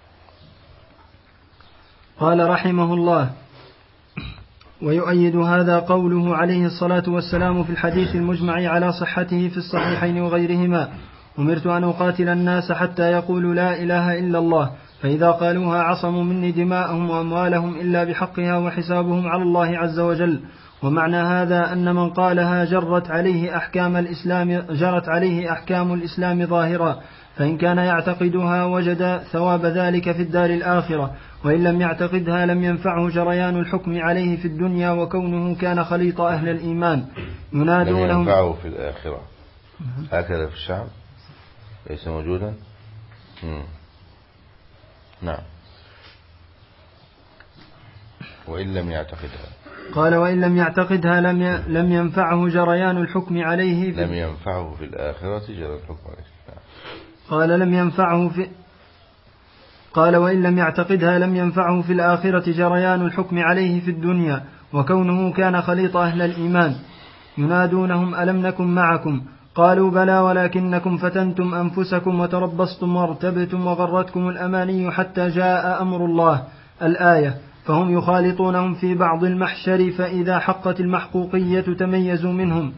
A: قال رحمه الله: ويؤيد هذا قوله عليه الصلاة والسلام في الحديث المجمع على صحته في الصحيحين وغيرهما: أمرت أن أقاتل الناس حتى يقولوا لا إله إلا الله، فإذا قالوها عصموا مني دماءهم وأموالهم إلا بحقها وحسابهم على الله عز وجل. ومعنى هذا أن من قالها جرت عليه أحكام الإسلام جرت عليه أحكام الإسلام ظاهرا، فإن كان يعتقدها وجد ثواب ذلك في الدار الآخرة، وإن لم يعتقدها لم ينفعه جريان الحكم عليه في الدنيا، وكونه كان خليط أهل الإيمان.
B: ينادونهم لم ينفعه في الآخرة. هكذا في الشعب ليس موجودا. مم. نعم. وإن لم يعتقدها.
A: قال: وإن لم يعتقدها لم ي... لم ينفعه جريان الحكم عليه في
B: لم ينفعه في الآخرة جرى الحكم عليه. نعم.
A: قال لم ينفعه في قال وإن لم يعتقدها لم ينفعه في الآخرة جريان الحكم عليه في الدنيا، وكونه كان خليط أهل الإيمان. ينادونهم: ألم نكن معكم؟ قالوا: بلى ولكنكم فتنتم أنفسكم وتربصتم وارتبتم وغرتكم الأماني حتى جاء أمر الله. الآية. فهم يخالطونهم في بعض المحشر، فإذا حقت المحقوقية تميزوا منهم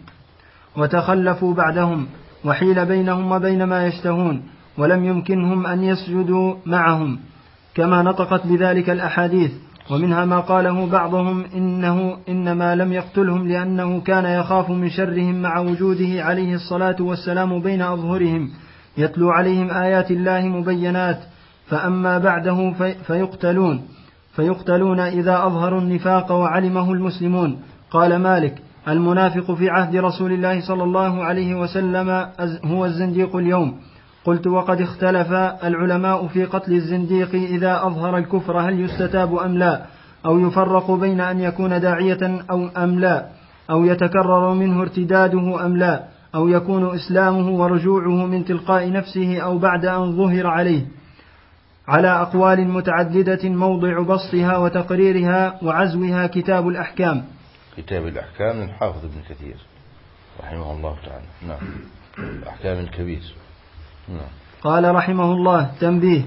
A: وتخلفوا بعدهم، وحيل بينهم وبين ما يشتهون، ولم يمكنهم أن يسجدوا معهم، كما نطقت بذلك الأحاديث. ومنها ما قاله بعضهم إنه إنما لم يقتلهم لأنه كان يخاف من شرهم مع وجوده عليه الصلاة والسلام بين أظهرهم يتلو عليهم آيات الله مبينات، فأما بعده في فيقتلون فيقتلون إذا أظهروا النفاق وعلمه المسلمون. قال مالك: المنافق في عهد رسول الله صلى الله عليه وسلم هو الزنديق اليوم. قلت: وقد اختلف العلماء في قتل الزنديق إذا أظهر الكفر هل يستتاب أم لا، أو يفرق بين أن يكون داعية أو أم لا، أو يتكرر منه ارتداده أم لا، أو يكون إسلامه ورجوعه من تلقاء نفسه أو بعد أن ظهر عليه، على أقوال متعددة موضع بسطها وتقريرها وعزوها كتاب الأحكام.
B: كتاب الأحكام للحافظ ابن كثير رحمه الله تعالى. نعم. الأحكام الكبير. نعم.
A: قال رحمه الله: تنبيه.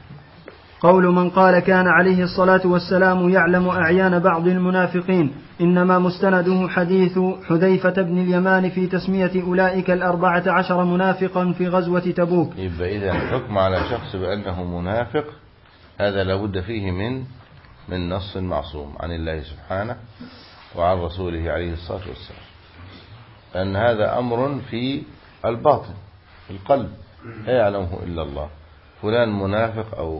A: قول من قال كان عليه الصلاة والسلام يعلم أعيان بعض المنافقين إنما مستنده حديث حذيفة بن اليمان في تسمية أولئك الأربعة عشر منافقا في غزوة تبوك.
B: يبقى إذا الحكم على شخص بأنه منافق هذا لابد فيه من من نص معصوم عن الله سبحانه وعن رسوله عليه الصلاة والسلام، أن هذا أمر في الباطن في القلب لا يعلمه إلا الله. فلان منافق أو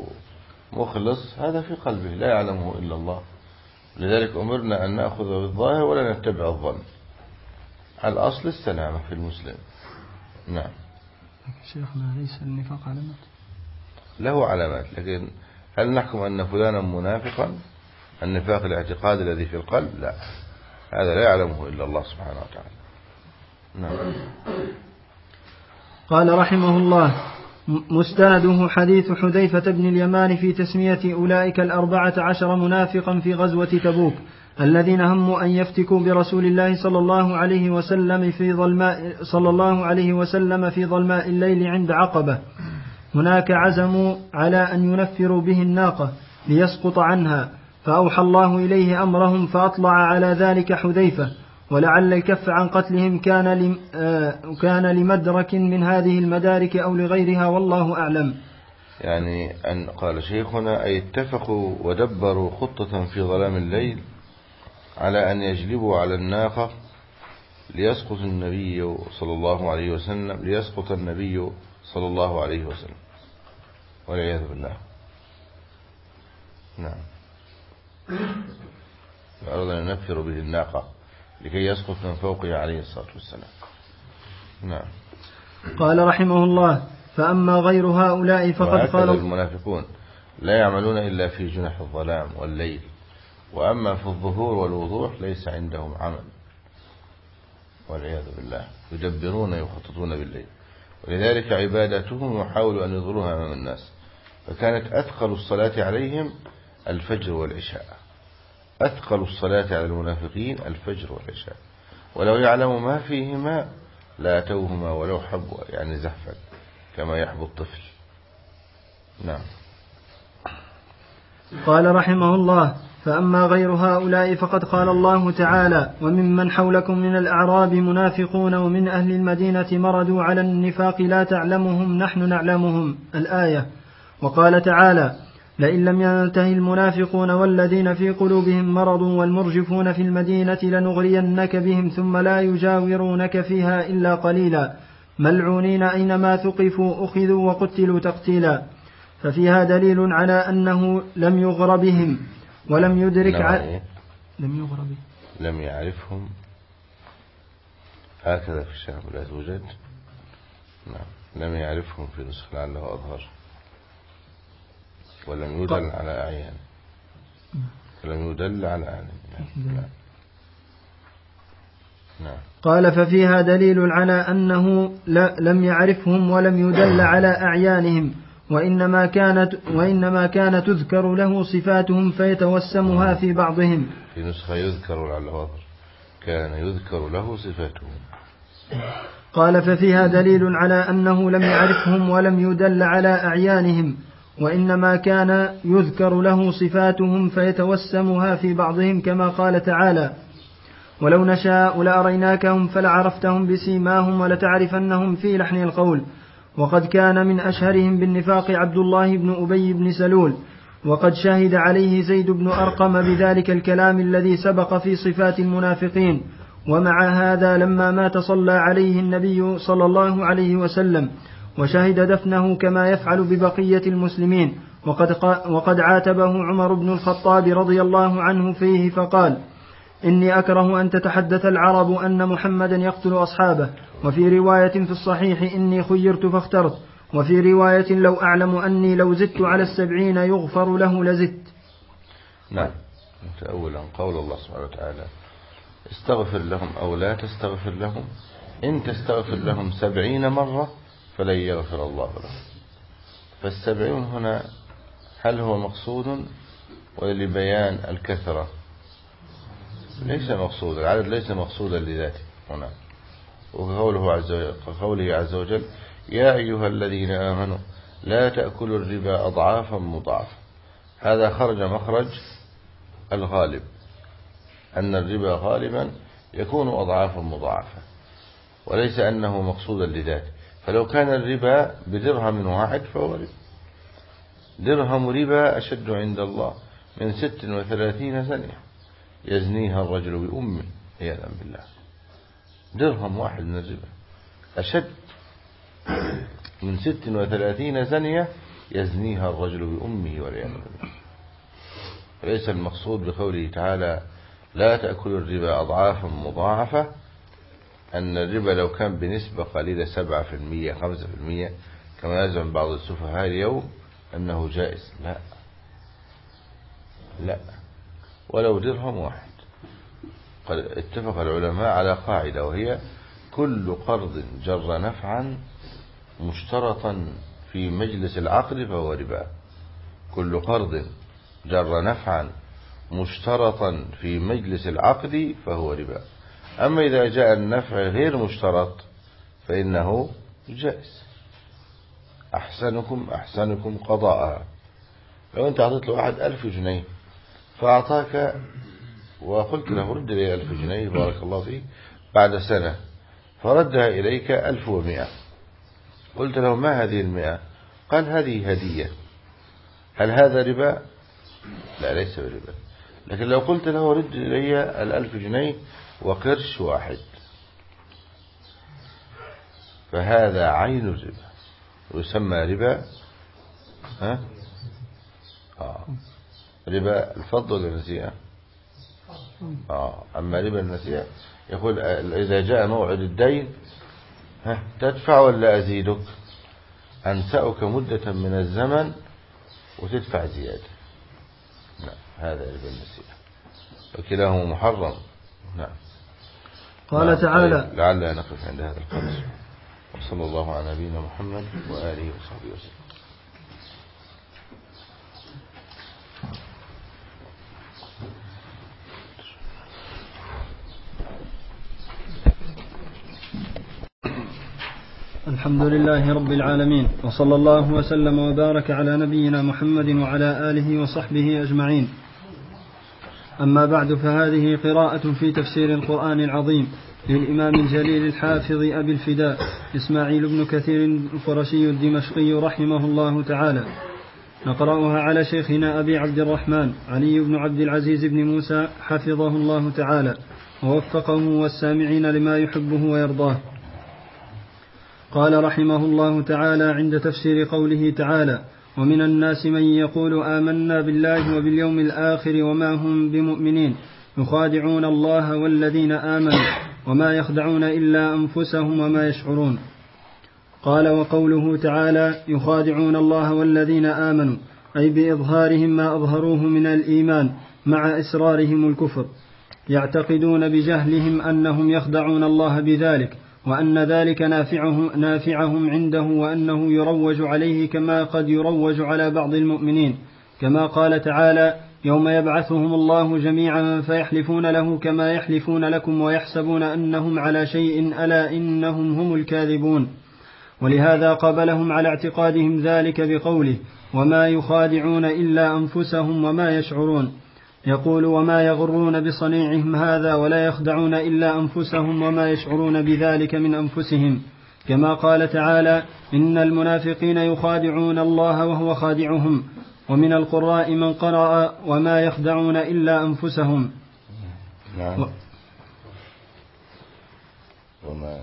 B: مخلص هذا في قلبه لا يعلمه إلا الله، لذلك أمرنا أن نأخذ بالظاهر ولا نتبع الظن. الأصل السلامة في المسلم. نعم.
A: شيخنا ليس النفاق علامات؟
B: له علامات، لكن هل نحكم أن فلانا منافقا؟ النفاق الاعتقاد الذي في القلب لا، هذا لا يعلمه إلا الله سبحانه وتعالى. نعم.
A: قال رحمه الله: مستنده حديث حذيفة بن اليمان في تسمية أولئك الأربعة عشر منافقا في غزوة تبوك الذين هموا أن يفتكوا برسول الله صلى الله عليه وسلم في ظلماء صلى الله عليه وسلم في ظلماء الليل عند عقبة. هناك عزموا على أن ينفروا به الناقة ليسقط عنها، فأوحى الله إليه أمرهم فأطلع على ذلك حذيفة، ولعل الكف عن قتلهم كان كان لمدرك من هذه المدارك أو لغيرها، والله أعلم.
B: يعني أن قال شيخنا أي اتفقوا ودبروا خطة في ظلام الليل على أن يجلبوا على الناقة ليسقط النبي صلى الله عليه وسلم ليسقط النبي صلى الله عليه وسلم والعياذ بالله. نعم. فأراد أن ينفر به الناقة لكي يسقط من فوقه عليه الصلاة والسلام. نعم.
A: قال رحمه الله: فأما غير هؤلاء فقد قال
B: المنافقون لا يعملون إلا في جنح الظلام والليل، وأما في الظهور والوضوح ليس عندهم عمل والعياذ بالله، يدبرون يخططون بالليل، ولذلك عباداتهم يحاولوا أن يظهروها أمام الناس، فكانت أثقل الصلاة عليهم الفجر والعشاء، أثقل الصلاة على المنافقين الفجر والعشاء، ولو يعلم ما فيهما لا أتوهما ولو حبوا، يعني زحفا كما يحبو الطفل. نعم.
A: قال رحمه الله: فأما غير هؤلاء فقد قال الله تعالى: وممن حولكم من الأعراب منافقون ومن أهل المدينة مردوا على النفاق لا تعلمهم نحن نعلمهم، الآية. وقال تعالى: لئن لم ينتهي المنافقون والذين في قلوبهم مرض والمرجفون في المدينة لنغرينك بهم ثم لا يجاورونك فيها إلا قليلا ملعونين أينما ثقفوا أخذوا وقتلوا تقتيلا. ففيها دليل على أنه لم يغر بهم ولم يدرك ع... لم يغر بهم
B: لم يعرفهم، هكذا في الشعب لا توجد. نعم. لم يعرفهم في نسخ لعله أظهر، ولم يدل على أعيان، ولم يدل على أعيان. نعم. نعم.
A: قال: ففيها دليل على أنه لم يعرفهم ولم يدل على أعيانهم، وإنما كانت وإنما كان تذكر له صفاتهم فيتوسمها في بعضهم.
B: في نسخة يذكر لعله أظهر كان يذكر له صفاتهم.
A: قال: ففيها دليل على أنه لم يعرفهم ولم يدل على أعيانهم، وإنما كان يذكر له صفاتهم فيتوسمها في بعضهم، كما قال تعالى: ولو نشاء لأريناكهم فلعرفتهم بسيماهم ولتعرفنهم في لحن القول. وقد كان من أشهرهم بالنفاق عبد الله بن أبي بن سلول، وقد شهد عليه زيد بن أرقم بذلك الكلام الذي سبق في صفات المنافقين. ومع هذا لما مات صلى عليه النبي صلى الله عليه وسلم وشهد دفنه كما يفعل ببقية المسلمين، وقد, وقد عاتبه عمر بن الخطاب رضي الله عنه فيه فقال: إني أكره أن تتحدث العرب أن محمدا يقتل أصحابه. وفي رواية في الصحيح: إني خيرت فاخترت. وفي رواية: لو أعلم أني لو زدت على السبعين يغفر له لزدت.
B: نعم. أولا قول الله سبحانه وتعالى: استغفر لهم أو لا تستغفر لهم، إن تستغفر لهم سبعين مرة فلن يغفر الله لهم. فالسبعين هنا هل هو مقصود ولبيان الكثرة؟ ليس مقصود، العدد ليس مقصودا لذاته هنا. وقوله عز وجل قوله عز وجل: يا أيها الذين آمنوا لا تأكلوا الربا أضعافا مضاعفة. هذا خرج مخرج الغالب، أن الربا غالبا يكون أضعافا مضاعفة، وليس أنه مقصودا لذاته. فلو كان الربا بدرهم واحد فهو ربا. درهم ربا أشد عند الله من ست وثلاثين زنية يزنيها الرجل بأمه عياذا بالله. درهم واحد من الربا أشد من ست وثلاثين زنية يزنيها الرجل بأمه والعياذ بالله. ليس المقصود بقوله تعالى: لا تأكلوا الربا أضعافا مضاعفة أن الربا لو كان بنسبة قليلة سبعة في المية خمسة في المية كما يزعم بعض السفهاء اليوم أنه جائز، لا لا، ولو درهم واحد. قد اتفق العلماء على قاعدة، وهي كل قرض جر نفعا مشترطا في مجلس العقد فهو ربا. كل قرض جر نفعا مشترطا في مجلس العقد فهو ربا. أما إذا جاء النفع غير مشترط فإنه جائز. أحسنكم أحسنكم قضاء. لو أنت أعطيت له واحد ألف جنيه فأعطاك وقلت له رد لي ألف جنيه بارك الله فيك بعد سنة، فردها إليك ألف ومئة، قلت له ما هذه المئة؟ قال هذه هدية، هل هذا ربا؟ لا، ليس بربا. لكن لو قلت له رد إلي الألف جنيه وقرش واحد، فهذا عين الربا ويسمى ربا. ها؟ آه. ربا الفضل ولا النسيئة؟ آه. أما ربا النسيئة يقول إذا جاء موعد الدين ها تدفع ولا أزيدك؟ أنسأك مدة من الزمن وتدفع زيادة. نعم، هذا ربا النسيئة وكلاهما محرم. نعم.
A: قال
B: نعم.
A: تعالى
B: طيب. لعلنا نقف عند هذا القدر، وصلى الله على نبينا محمد وآله وصحبه وسلم.
A: الحمد لله رب العالمين، وصلى الله وسلم وبارك على نبينا محمد وعلى آله وصحبه أجمعين. أما بعد، فهذه قراءة في تفسير القرآن العظيم للإمام الجليل الحافظ أبي الفداء إسماعيل بن كثير القرشي الدمشقي رحمه الله تعالى. نقرأها على شيخنا أبي عبد الرحمن علي بن عبد العزيز بن موسى حفظه الله تعالى ووفقه والسامعين لما يحبه ويرضاه. قال رحمه الله تعالى عند تفسير قوله تعالى: ومن الناس من يقول آمنا بالله وباليوم الآخر وما هم بمؤمنين يخادعون الله والذين آمنوا وما يخدعون إلا أنفسهم وما يشعرون. قال: وقوله تعالى: يخادعون الله والذين آمنوا، أي بإظهارهم ما أظهروه من الإيمان مع إسرارهم الكفر، يعتقدون بجهلهم أنهم يخدعون الله بذلك، وأن ذلك نافعه نافعهم عنده، وأنه يروج عليه كما قد يروج على بعض المؤمنين، كما قال تعالى: يوم يبعثهم الله جميعا فيحلفون له كما يحلفون لكم ويحسبون أنهم على شيء ألا إنهم هم الكاذبون. ولهذا قابلهم على اعتقادهم ذلك بقوله: وما يخادعون إلا أنفسهم وما يشعرون. يقول: وما يغرون بصنيعهم هذا ولا يخدعون إلا أنفسهم وما يشعرون بذلك من أنفسهم، كما قال تعالى: إن المنافقين يخادعون الله وهو خادعهم. ومن القراء من قرأ: وما يخدعون إلا أنفسهم.
B: نعم. و... وما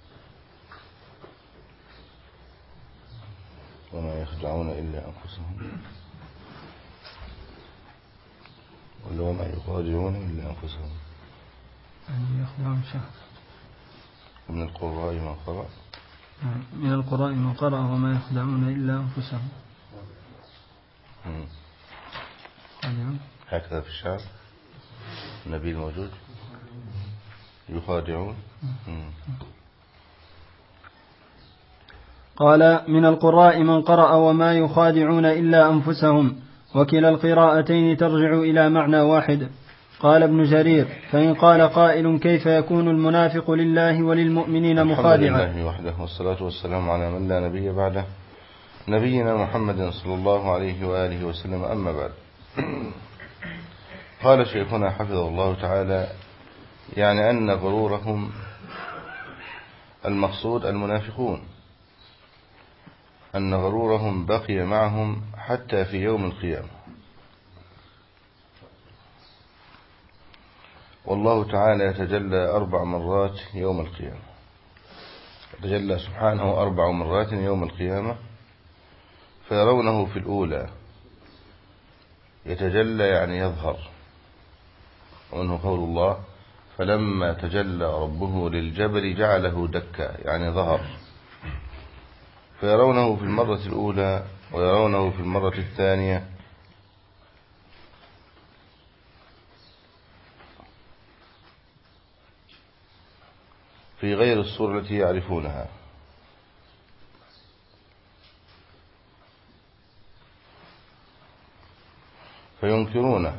B: وما يخدعون إلا أنفسهم، ولا وما يخادعون إلا أنفسهم.
A: أن يخدعون شهر.
B: من القراء من قرأ
A: من القراء من قرأ: وما يخدعون إلا أنفسهم.
B: هكذا في الشعر النبي الموجود يخادعون.
A: قال: من القراء من قرأ: وما يخادعون إلا أنفسهم، وكلا القراءتين ترجع إلى معنى واحد. قال ابن جرير: فإن قال قائل: كيف يكون المنافق لله وللمؤمنين مخادعا؟
B: الحمد لله وحده، والصلاة والسلام على من لا نبي بعده، نبينا محمد صلى الله عليه وآله وسلم. أما بعد، قال شيخنا حفظه الله تعالى: يعني أن غرورهم المقصود المنافقون، أن غرورهم بقي معهم حتى في يوم القيامة. والله تعالى يتجلى أربع مرات يوم القيامة، يتجلى سبحانه أربع مرات يوم القيامة، فيرونه في الأولى يتجلى يعني يظهر، ومنه قول الله: فلما تجلى ربه للجبل جعله دكا يعني ظهر، فيرونه في المرة الأولى ويرونه في المرة الثانية في غير الصورة التي يعرفونها، فينكرونه،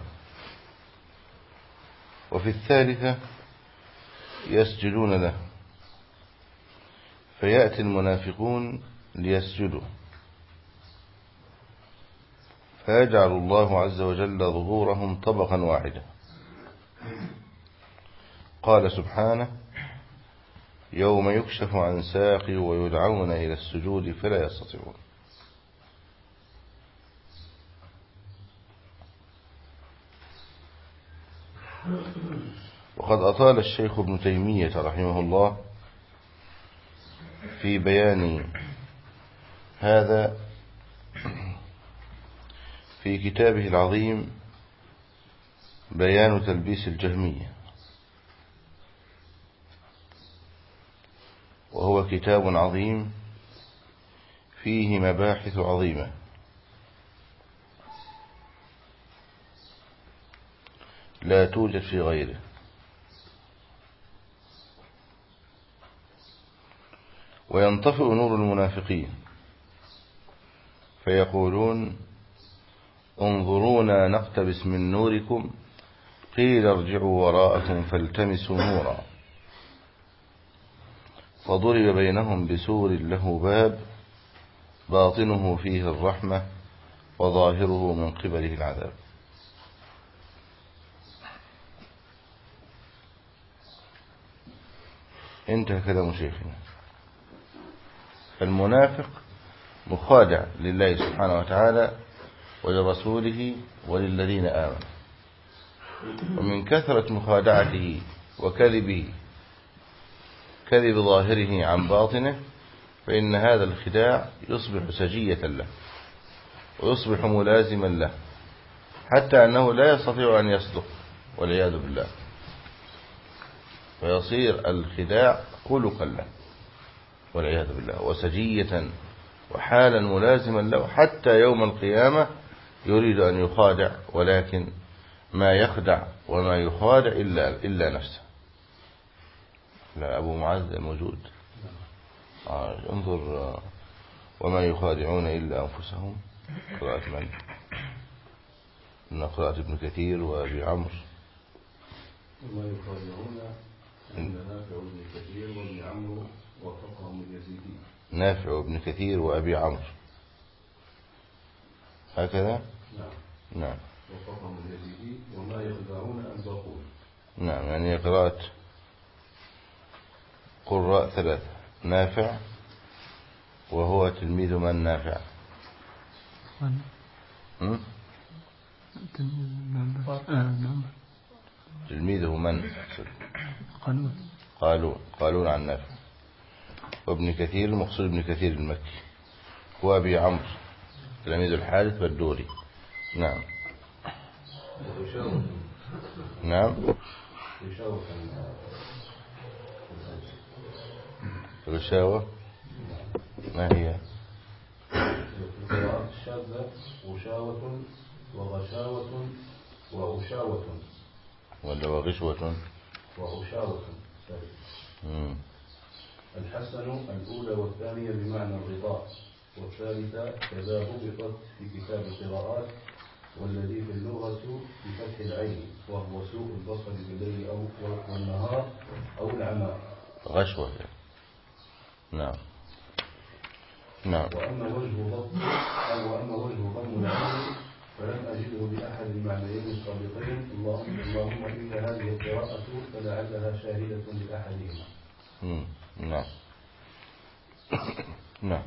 B: وفي الثالثة يسجدون له، فيأتي المنافقون ليسجدوا، فيجعل الله عز وجل ظهورهم طبقا واحدا. قال سبحانه: يوم يكشف عن ساق ويدعون إلى السجود فلا يستطيعون. وقد أطال الشيخ ابن تيمية رحمه الله في بيان هذا في كتابه العظيم بيان تلبيس الجهمية، وهو كتاب عظيم فيه مباحث عظيمة، لا توجد في غيره. وينطفئ نور المنافقين فيقولون: انظرونا نقتبس من نوركم، قيل ارجعوا وراءكم فالتمسوا نورا، فضرب بينهم بسور له باب باطنه فيه الرحمة وظاهره من قبله العذاب. انتهى كلام شيخنا. فالمنافق مخادع لله سبحانه وتعالى ولرسوله وللذين آمنوا، ومن كثرة مخادعته وكذبه كذب ظاهره عن باطنه، فإن هذا الخداع يصبح سجية له ويصبح ملازما له، حتى أنه لا يستطيع أن يصدق والعياذ بالله، فيصير الخداع خلقا له والعياذ بالله، وسجية وحالا ملازما له، حتى يوم القيامة يريد أن يخادع، ولكن ما يخدع وما يخادع إلا, إلا نفسه. لا أبو معاذ الموجود آه انظر آه وما يخادعون إلا أنفسهم. قراءة من؟ من قراءة ابن كثير وأبي عمرو.
C: وما يخادعون عند نافع ابن كثير وابن عمرو وفقهم اليزيدي.
B: نافع وابن كثير وأبي عمرو هكذا؟
C: نعم
B: نعم.
C: وفقهم اليزيدي وما يخدعون أنفسهم.
B: نعم، يعني قراءة قراء ثلاثة: نافع وهو تلميذ من نافع؟ تلميذه من؟
A: قالون
B: قالون قالون عن نافع. وابن كثير المقصود ابن كثير المكي، وابي عمرو تلميذ الحارث والدوري. نعم نعم. رشاوة ما هي؟
C: القراءات الشاذة غشاوة وغشاوة وغشاوة
B: ولا وغشوة
C: وغشاوة. الحسن الأولى والثانية بمعنى الغطاء، والثالثة كذا ضبطت في كتاب القراءات، والذي في اللغة بفتح العين، وهو سوء البصر بالليل أو والنهار أو العمى.
B: غشوة. نعم نعم.
C: وأما وجه ضم أو وأما وجه ضم العين فلم أجده بأحد المعنيين السابقين، اللهم اللهم إلا هذه القراءة فلعلها شاهدة لأحدهما.
B: نعم نعم.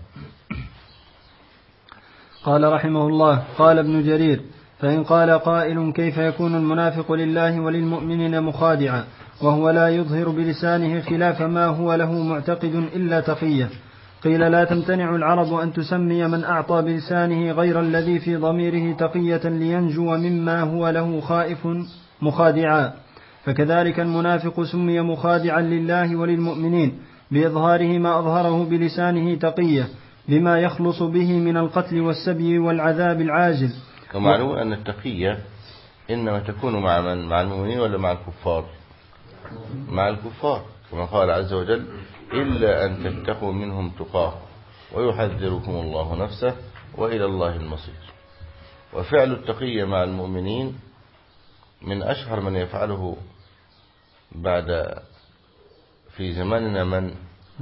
A: قال رحمه الله: قال ابن جرير: فإن قال قائل كيف يكون المنافق لله وللمؤمنين مخادعا وهو لا يظهر بلسانه خلاف ما هو له معتقد إلا تقية؟ قيل: لا تمتنع العرب أن تسمي من أعطى بلسانه غير الذي في ضميره تقية لينجو مما هو له خائف مخادعا، فكذلك المنافق سمي مخادعا لله وللمؤمنين بإظهاره ما أظهره بلسانه تقية بما يخلص به من القتل والسبي والعذاب العاجل.
B: ومعلوم أن التقية إنما تكون مع من؟ مع المؤمنين ولا مع الكفار؟ مع الكفار، كما قال عز وجل: إلا أن تتقوا منهم تقاه ويحذركم الله نفسه وإلى الله المصير. وفعل التقية مع المؤمنين من أشهر من يفعله بعد في زماننا من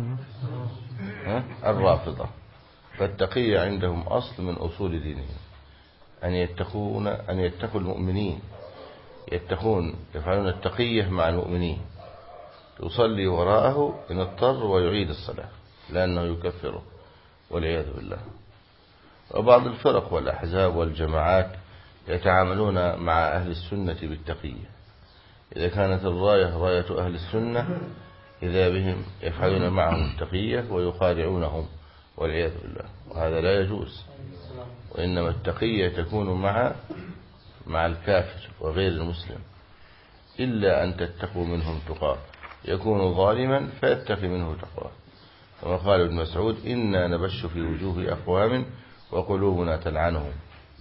B: الرافضة. فالتقية عندهم أصل من أصول دينهم، أن يتقون أن يتقوا المؤمنين، يتقون يفعلون التقية مع المؤمنين، يصلي وراءه إن اضطر ويعيد الصلاة لأنه يكفره والعياذ بالله. وبعض الفرق والأحزاب والجماعات يتعاملون مع أهل السنة بالتقية، إذا كانت الراية راية أهل السنة إذا بهم يفعلون معهم التقية ويخادعونهم والعياذ بالله، وهذا لا يجوز. وإنما التقية تكون مع مع الكافر وغير المسلم، إلا أن تتقوا منهم تقاه، يكون ظالما فيتقي منه تقاه، كما قال ابن مسعود: إنا نبش في وجوه أقوام وقلوبنا تلعنهم،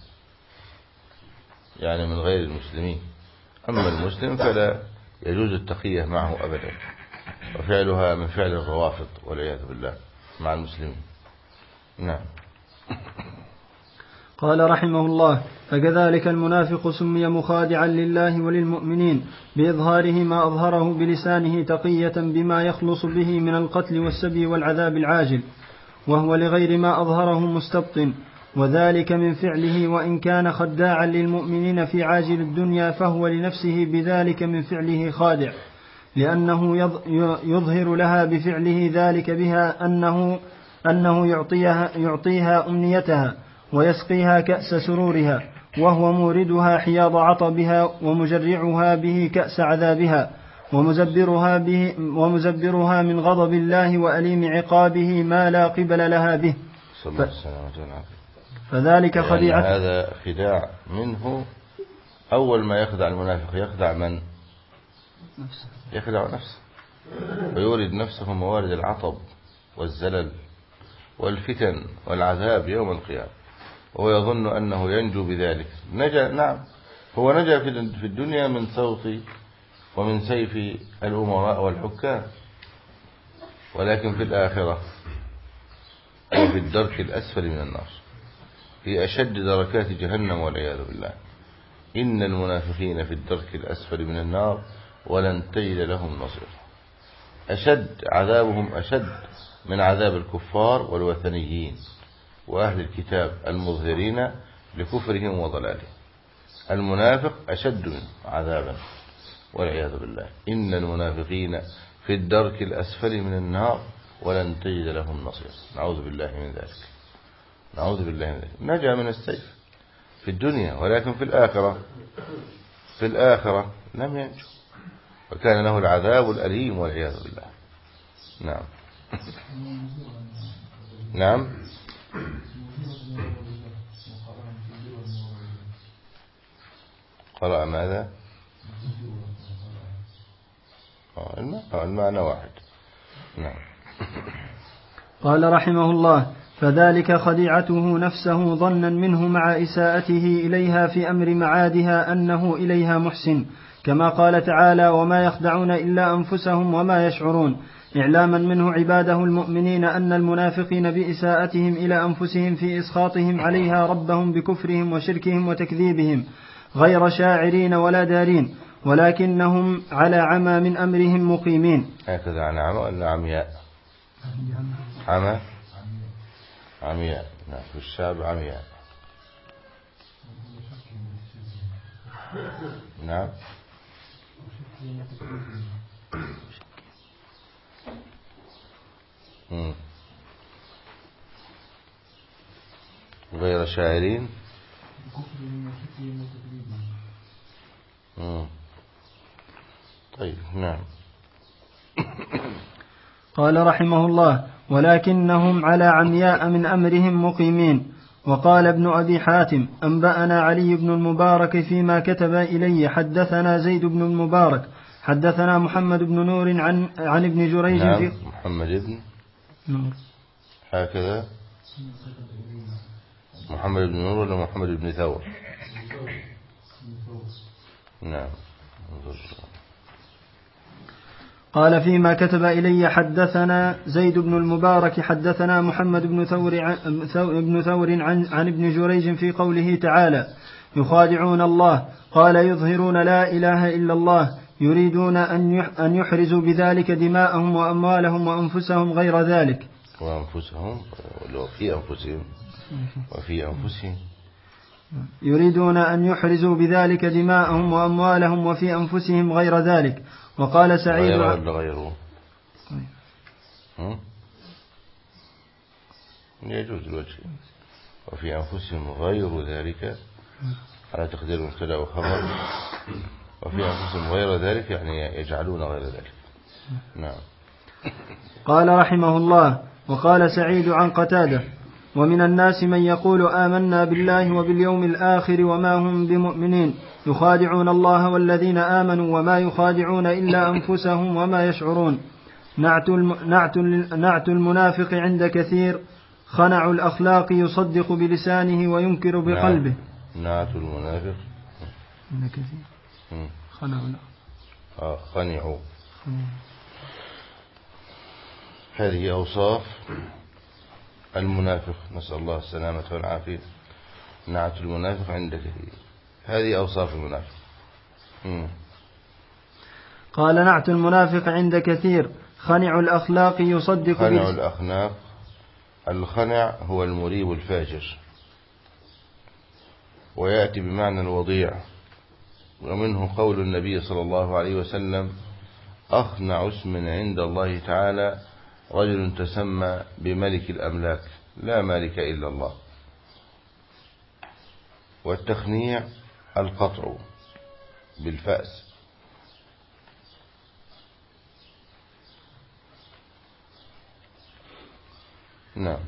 B: يعني من غير المسلمين. أما المسلم فلا يجوز التقية معه أبدا، وفعلها من فعل الروافض والعياذ بالله مع المسلمين. نعم.
A: قال رحمه الله: فكذلك المنافق سمي مخادعا لله وللمؤمنين بإظهاره ما أظهره بلسانه تقية بما يخلص به من القتل والسبي والعذاب العاجل، وهو لغير ما أظهره مستبطن، وذلك من فعله وإن كان خداعا للمؤمنين في عاجل الدنيا فهو لنفسه بذلك من فعله خادع، لأنه يظهر لها بفعله ذلك بها أنه, أنه يعطيها, يعطيها أمنيتها ويسقيها كأس سرورها، وهو موردها حياض عطبها ومجرعها به كأس عذابها ومزبرها, به ومزبرها من غضب الله وأليم عقابه ما لا قبل لها به. ف... فذلك خديعة.
B: يعني هذا خداع منه. أول ما يخدع المنافق يخدع من؟ يخدع نفسه، ويورد نفسه موارد العطب والزلل والفتن والعذاب يوم القيامة، وهو يظن أنه ينجو بذلك. نجا، نعم، هو نجا في الدنيا من صوت ومن سيف الأمراء والحكام، ولكن في الآخرة هو في الدرك الأسفل من النار، في أشد دركات جهنم والعياذ بالله. إن المنافقين في الدرك الأسفل من النار ولن تجد لهم نصير. أشد عذابهم أشد من عذاب الكفار والوثنيين وأهل الكتاب المظهرين لكفرهم وضلالهم. المنافق أشد منه عذابا والعياذ بالله. إن المنافقين في الدرك الأسفل من النار ولن تجد لهم نصير. نعوذ بالله من ذلك، نعوذ بالله من ذلك. نجا من السيف في الدنيا، ولكن في الآخرة في الآخرة لم ينجو، وكان له العذاب الأليم والعياذ بالله. نعم. نعم. قرأ ماذا؟ المعنى واحد. نعم.
A: قال رحمه الله: فذلك خديعته نفسه ظنا منه مع إساءته إليها في أمر معادها أنه إليها محسن، كما قال تعالى: وما يخدعون إلا أنفسهم وما يشعرون، إعلاما منه عباده المؤمنين أن المنافقين بإساءتهم إلى أنفسهم في إسخاطهم عليها ربهم بكفرهم وشركهم وتكذيبهم غير شاعرين ولا دارين، ولكنهم على عمى من أمرهم مقيمين.
B: هكذا عن عمى ولا عمياء؟ عمى عمياء. نعم، في الشعب عمياء. نعم. مم. غير شاعرين. مم. طيب. نعم.
A: قال رحمه الله: ولكنهم على عمياء من أمرهم مقيمين. وقال ابن أبي حاتم: أنبأنا علي بن المبارك فيما كتب إلي حدثنا زيد بن المبارك حدثنا محمد بن نور عن عن ابن جريج.
B: نعم
A: في
B: محمد بن
A: نور
B: هكذا محمد بن نور ولا محمد بن ثور؟ نعم.
A: قال فيما كتب إلي حدثنا زيد بن المبارك حدثنا محمد بن ثور عن, بن ثور عن, عن ابن جريج في قوله تعالى يخادعون الله قال يظهرون لا إله إلا الله يريدون أن يحرزوا بذلك دماءهم وأموالهم وأنفسهم غير ذلك.
B: وأنفسهم وفي أنفسهم وفي أنفسهم
A: يريدون أن يحرزوا بذلك دماءهم وأموالهم وفي أنفسهم غير ذلك. وقال سعيد
B: غير ولا غيره يجوز الوجه وفي أنفسهم غير ذلك على تقدير مبتدأ وخبر وفي أنفسهم غير ذلك يعني يجعلون غير ذلك. نعم.
A: قال رحمه الله وقال سعيد عن قتادة ومن الناس من يقول آمنا بالله وباليوم الآخر وما هم بمؤمنين يخادعون الله والذين آمنوا وما يخادعون إلا أنفسهم وما يشعرون. نعت, الم... نعت, نعت المنافق عند كثير خنع الأخلاق يصدق بلسانه وينكر بقلبه.
B: نعت المنافق
A: عند كثير خنع
B: آه خنعوا. هذه أوصاف المنافق نسأل الله السلامة والعافية. نعت المنافق عند كثير هذه أوصاف المنافق. مم.
A: قال نعت المنافق عند كثير خنع الأخلاق يصدق
B: خنع الأخلاق. الخنع هو المريب الفاجر ويأتي بمعنى الوضيع ومنه قول النبي صلى الله عليه وسلم أخنع اسم عند الله تعالى رجل تسمى بملك الأملاك لا مالك إلا الله. والتخنيع القطع بالفأس. نعم.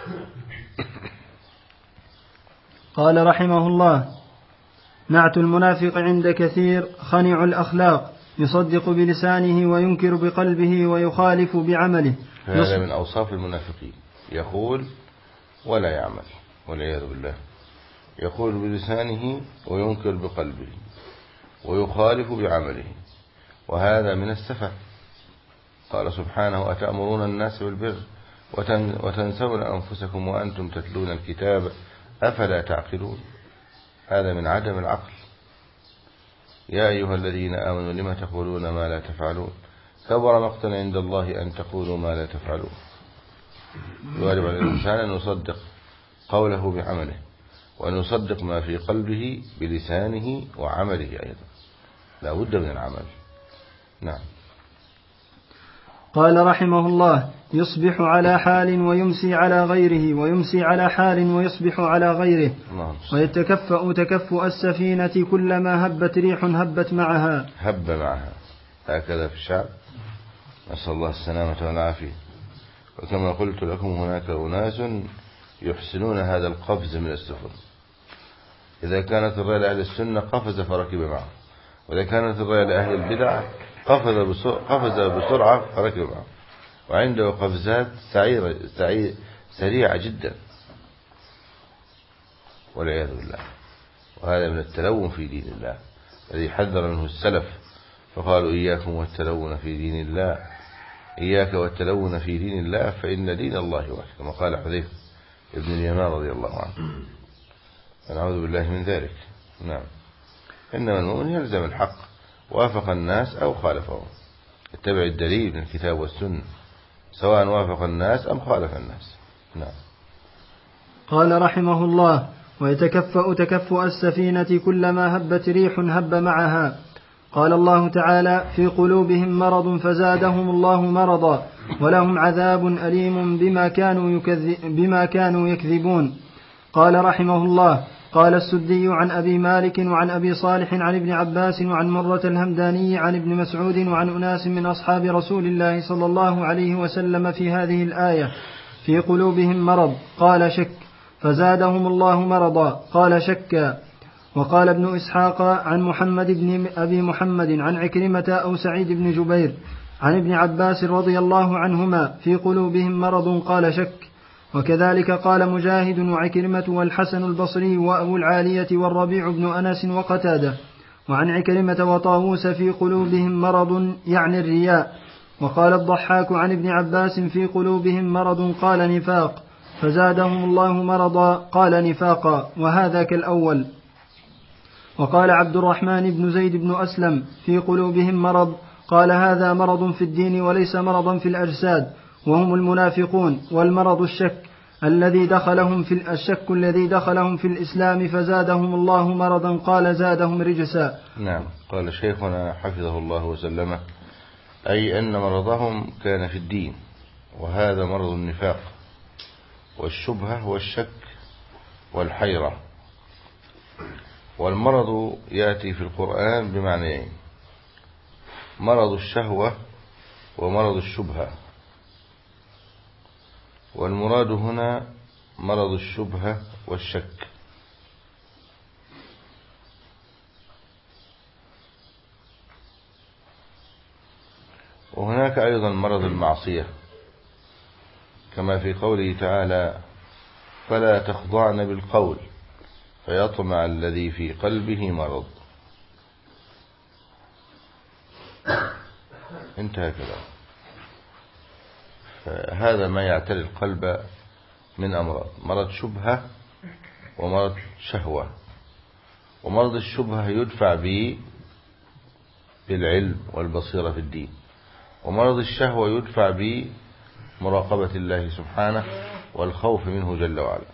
A: قال رحمه الله نعت المنافق عند كثير خنع الأخلاق يصدق بلسانه وينكر بقلبه ويخالف بعمله.
B: هذا من أوصاف المنافقين يقول ولا يعمل والعياذ بالله. يقول بلسانه وينكر بقلبه ويخالف بعمله وهذا من السفه. قال سبحانه أتأمرون الناس بالبر وتنسون أنفسكم وأنتم تتلون الكتاب أفلا تعقلون. هذا من عدم العقل. يا أيها الذين آمنوا لما تقولون ما لا تفعلون كبر مقتا عند الله أن تقولوا ما لا تفعلون. يواجب على الإنسان أن يصدق قوله بعمله وأن يصدق ما في قلبه بلسانه وعمله أيضا لا بد من العمل. نعم.
A: قال رحمه الله يصبح على حال ويمسي على غيره ويمسي على حال ويصبح على غيره ويتكفأ تكفؤ السفينة كلما هبت ريح هبت معها.
B: هب معها هكذا في الشعب نسأل الله السلامة والعافية. وكما قلت لكم هناك أناس يحسنون هذا القفز من السفن. إذا كانت الرأي لأهل السنة قفز فركب معه وإذا كانت الرأي لأهل البدع قفز قفز بسرعة فركب معه وعنده قفزات سعيرة سريعة جدا والعياذ بالله. وهذا من التلون في دين الله الذي حذر منه السلف فقالوا إياكم والتلون في دين الله إياك والتلون في دين الله فإن دين الله واحد كما قال حذيفة ابن اليمان رضي الله عنه. فنعوذ بالله من ذلك. نعم. إنما المؤمن يلزم الحق وافق الناس أو خالفهم اتبع الدليل من الكتاب والسنة سواء وافق الناس أم خالف الناس. نعم.
A: قال رحمه الله ويتكفأ تكفؤ السفينة كلما هبت ريح هب معها. قال الله تعالى في قلوبهم مرض فزادهم الله مرضا ولهم عذاب أليم بما كانوا, يكذب بما كانوا يكذبون. قال رحمه الله قال السدي عن أبي مالك وعن أبي صالح عن ابن عباس وعن مرة الهمداني عن ابن مسعود وعن أناس من أصحاب رسول الله صلى الله عليه وسلم في هذه الآية في قلوبهم مرض قال شك فزادهم الله مرضا قال شكا. وقال ابن إسحاق عن محمد بن أبي محمد عن عكرمة أو سعيد بن جبير عن ابن عباس رضي الله عنهما في قلوبهم مرض قال شك. وكذلك قال مجاهد وعكرمة والحسن البصري وأبو العالية والربيع بن أنس وقتادة. وعن عكرمة وطاووس في قلوبهم مرض يعني الرياء. وقال الضحاك عن ابن عباس في قلوبهم مرض قال نفاق، فزادهم الله مرضا قال نفاقا، وهذا كالأول. وقال عبد الرحمن بن زيد بن أسلم في قلوبهم مرض قال هذا مرض في الدين وليس مرضا في الأجساد، وهم المنافقون. والمرض الشك الذي دخلهم في الشك الذي دخلهم في الإسلام فزادهم الله مرضا قال زادهم رجسا.
B: نعم. قال شيخنا حفظه الله وسلمه أي أن مرضهم كان في الدين، وهذا مرض النفاق والشبهة والشك والحيرة. والمرض يأتي في القرآن بمعنيين: مرض الشهوة ومرض الشبهة. والمراد هنا مرض الشبهة والشك. وهناك أيضا مرض المعصية، كما في قوله تعالى: فلا تخضعن بالقول فيطمع الذي في قلبه مرض. انتهى كلام. فهذا ما يعتري القلب من أمراض: مرض شبهة ومرض شهوة. ومرض الشبهة يدفع به بالعلم والبصيرة في الدين، ومرض الشهوة يدفع به مراقبة الله سبحانه والخوف منه جل وعلا.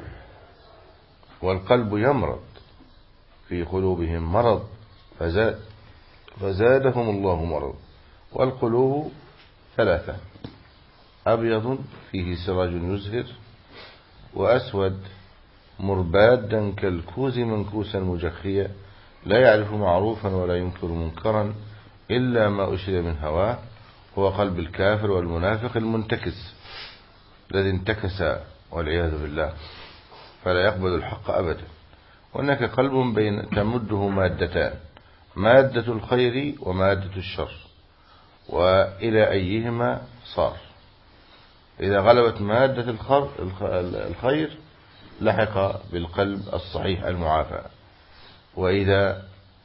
B: والقلب يمرض، في قلوبهم مرض فزاد فزادهم الله مرض. والقلوب ثلاثة: أبيض فيه سراج يزهر، وأسود مربادا كالكوز منكوسا مجخيا، لا يعرف معروفا ولا ينكر منكرا إلا ما أشري من هواه، هو قلب الكافر والمنافق المنتكس الذي انتكس والعياذ بالله، فلا يقبل الحق أبدا. وهناك قلب بين تمده مادتان: مادة الخير ومادة الشر، وإلى أيهما صار. إذا غلبت مادة الخير لحق بالقلب الصحيح المعافى، وإذا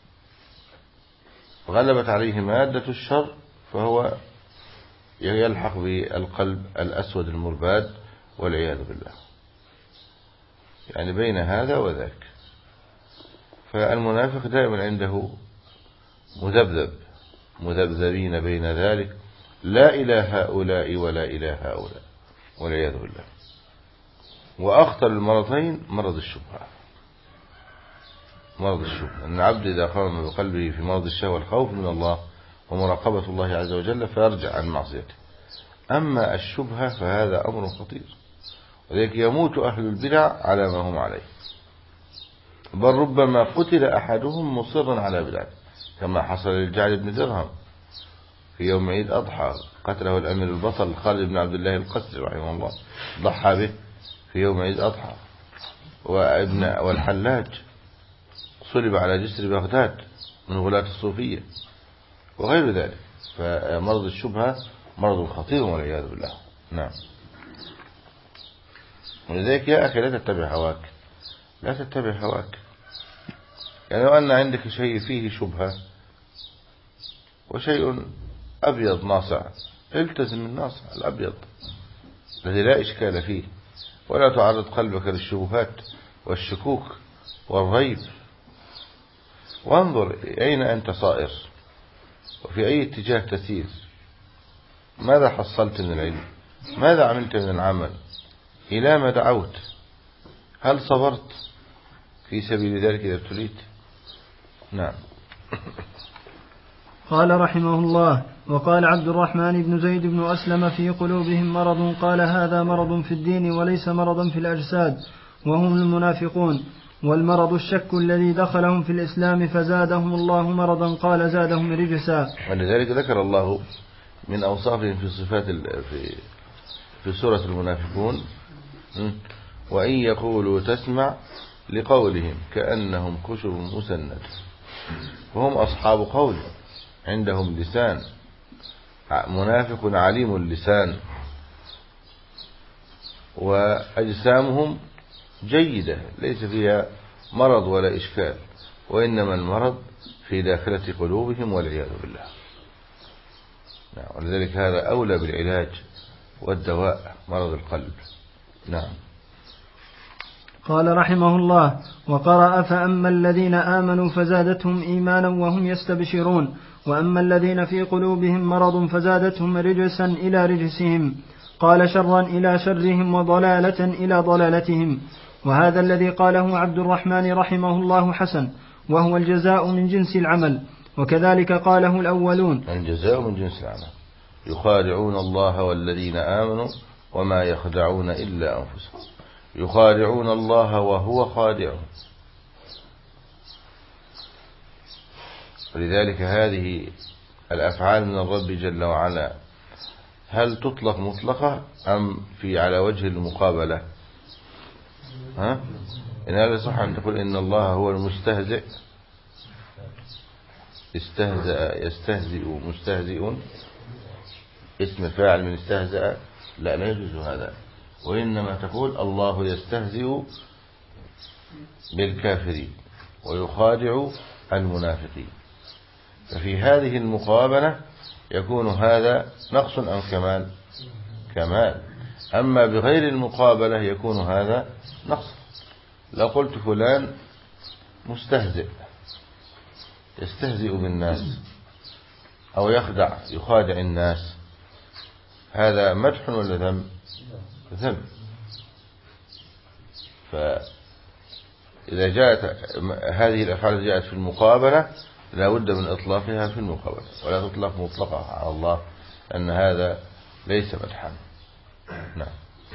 B: غلبت عليه مادة الشر فهو يلحق بالقلب الأسود المرباد والعياذ بالله. يعني بين هذا وذاك. فالمنافق دائما عنده مذبذب مذبذبين بين ذلك، لا إلى هؤلاء ولا إلى هؤلاء والعياذ بالله. وأخطر المرضين مرض الشبهة. مرض الشبهة أن العبد إذا قام بقلبه في مرض الشهوة والخوف من الله ومراقبة الله عز وجل فيرجع عن معصيته. أما الشبهة فهذا أمر خطير، ولذلك يموت أهل البدع على ما هم عليه، بل ربما قتل أحدهم مصرا على بدعه، كما حصل للجعد بن درهم في يوم عيد أضحى، قتله الأمير البطل خالد بن عبد الله القسري رحمه الله، ضحى به في يوم عيد أضحى. وابن والحلاج صلب على جسر بغداد من غلاة الصوفية وغير ذلك. فمرض الشبهة مرض خطير والعياذ بالله. نعم. ولذلك يا أخي لا تتبع هواك، لا تتبع هواك. يعني لو أن عندك شيء فيه شبهة وشيء أبيض ناصع، التزم الناصع الأبيض الذي لا إشكال فيه، ولا تعرض قلبك للشبهات والشكوك والريب. وانظر أين أنت صائر وفي أي اتجاه تسير، ماذا حصلت من العلم، ماذا عملت من العمل، إلى ما دعوت، هل صبرت في سبيل ذلك إذا ابتليت؟ نعم.
A: قال رحمه الله: وقال عبد الرحمن بن زيد بن أسلم في قلوبهم مرض قال هذا مرض في الدين وليس مرضا في الأجساد، وهم المنافقون. والمرض الشك الذي دخلهم في الإسلام فزادهم الله مرضا قال زادهم رجسا.
B: ولذلك ذكر الله من أوصافهم في صفات في في سورة المنافقون: وإن يقولوا تسمع لقولهم كأنهم خشب مسند، وهم أصحاب قول عندهم لسان، منافق عليم اللسان، وأجسامهم جيدة ليس فيها مرض ولا إشكال، وإنما المرض في داخلة قلوبهم والعياذ بالله. نعم، ولذلك هذا أولى بالعلاج والدواء، مرض القلب. نعم.
A: قال رحمه الله: وقرأ فأما الذين آمنوا فزادتهم إيمانا وهم يستبشرون، وأما الذين في قلوبهم مرض فزادتهم رجسا إلى رجسهم، قال شرا إلى شرهم وضلالة إلى ضلالتهم. وهذا الذي قاله عبد الرحمن رحمه الله حسن، وهو الجزاء من جنس العمل، وكذلك قاله الأولون.
B: الجزاء من جنس العمل، يخادعون الله والذين آمنوا وما يخدعون إلا أنفسهم، يخادعون الله وهو خادعهم. ولذلك هذه الأفعال من الرب جل وعلا هل تطلق مطلقة أم في على وجه المقابلة؟ ها؟ إن هذا صح أن تقول إن الله هو المستهزئ، استهزأ يستهزئ مستهزئ، اسم فاعل من استهزأ، لا لا يجوز هذا، وإنما تقول الله يستهزئ بالكافرين ويخادع المنافقين. ففي هذه المقابلة يكون هذا نقص أم كمال؟ كمال. أما بغير المقابلة يكون هذا نقص. لو قلت فلان مستهزئ يستهزئ بالناس أو يخدع يخادع الناس، هذا مدح ولا ذم؟ ذم. فإذا جاءت هذه الأفعال جاءت في المقابلة لا بد من إطلاقها في المقابلة، ولا تطلق مطلقة على الله، أن هذا ليس مدحا. نعم.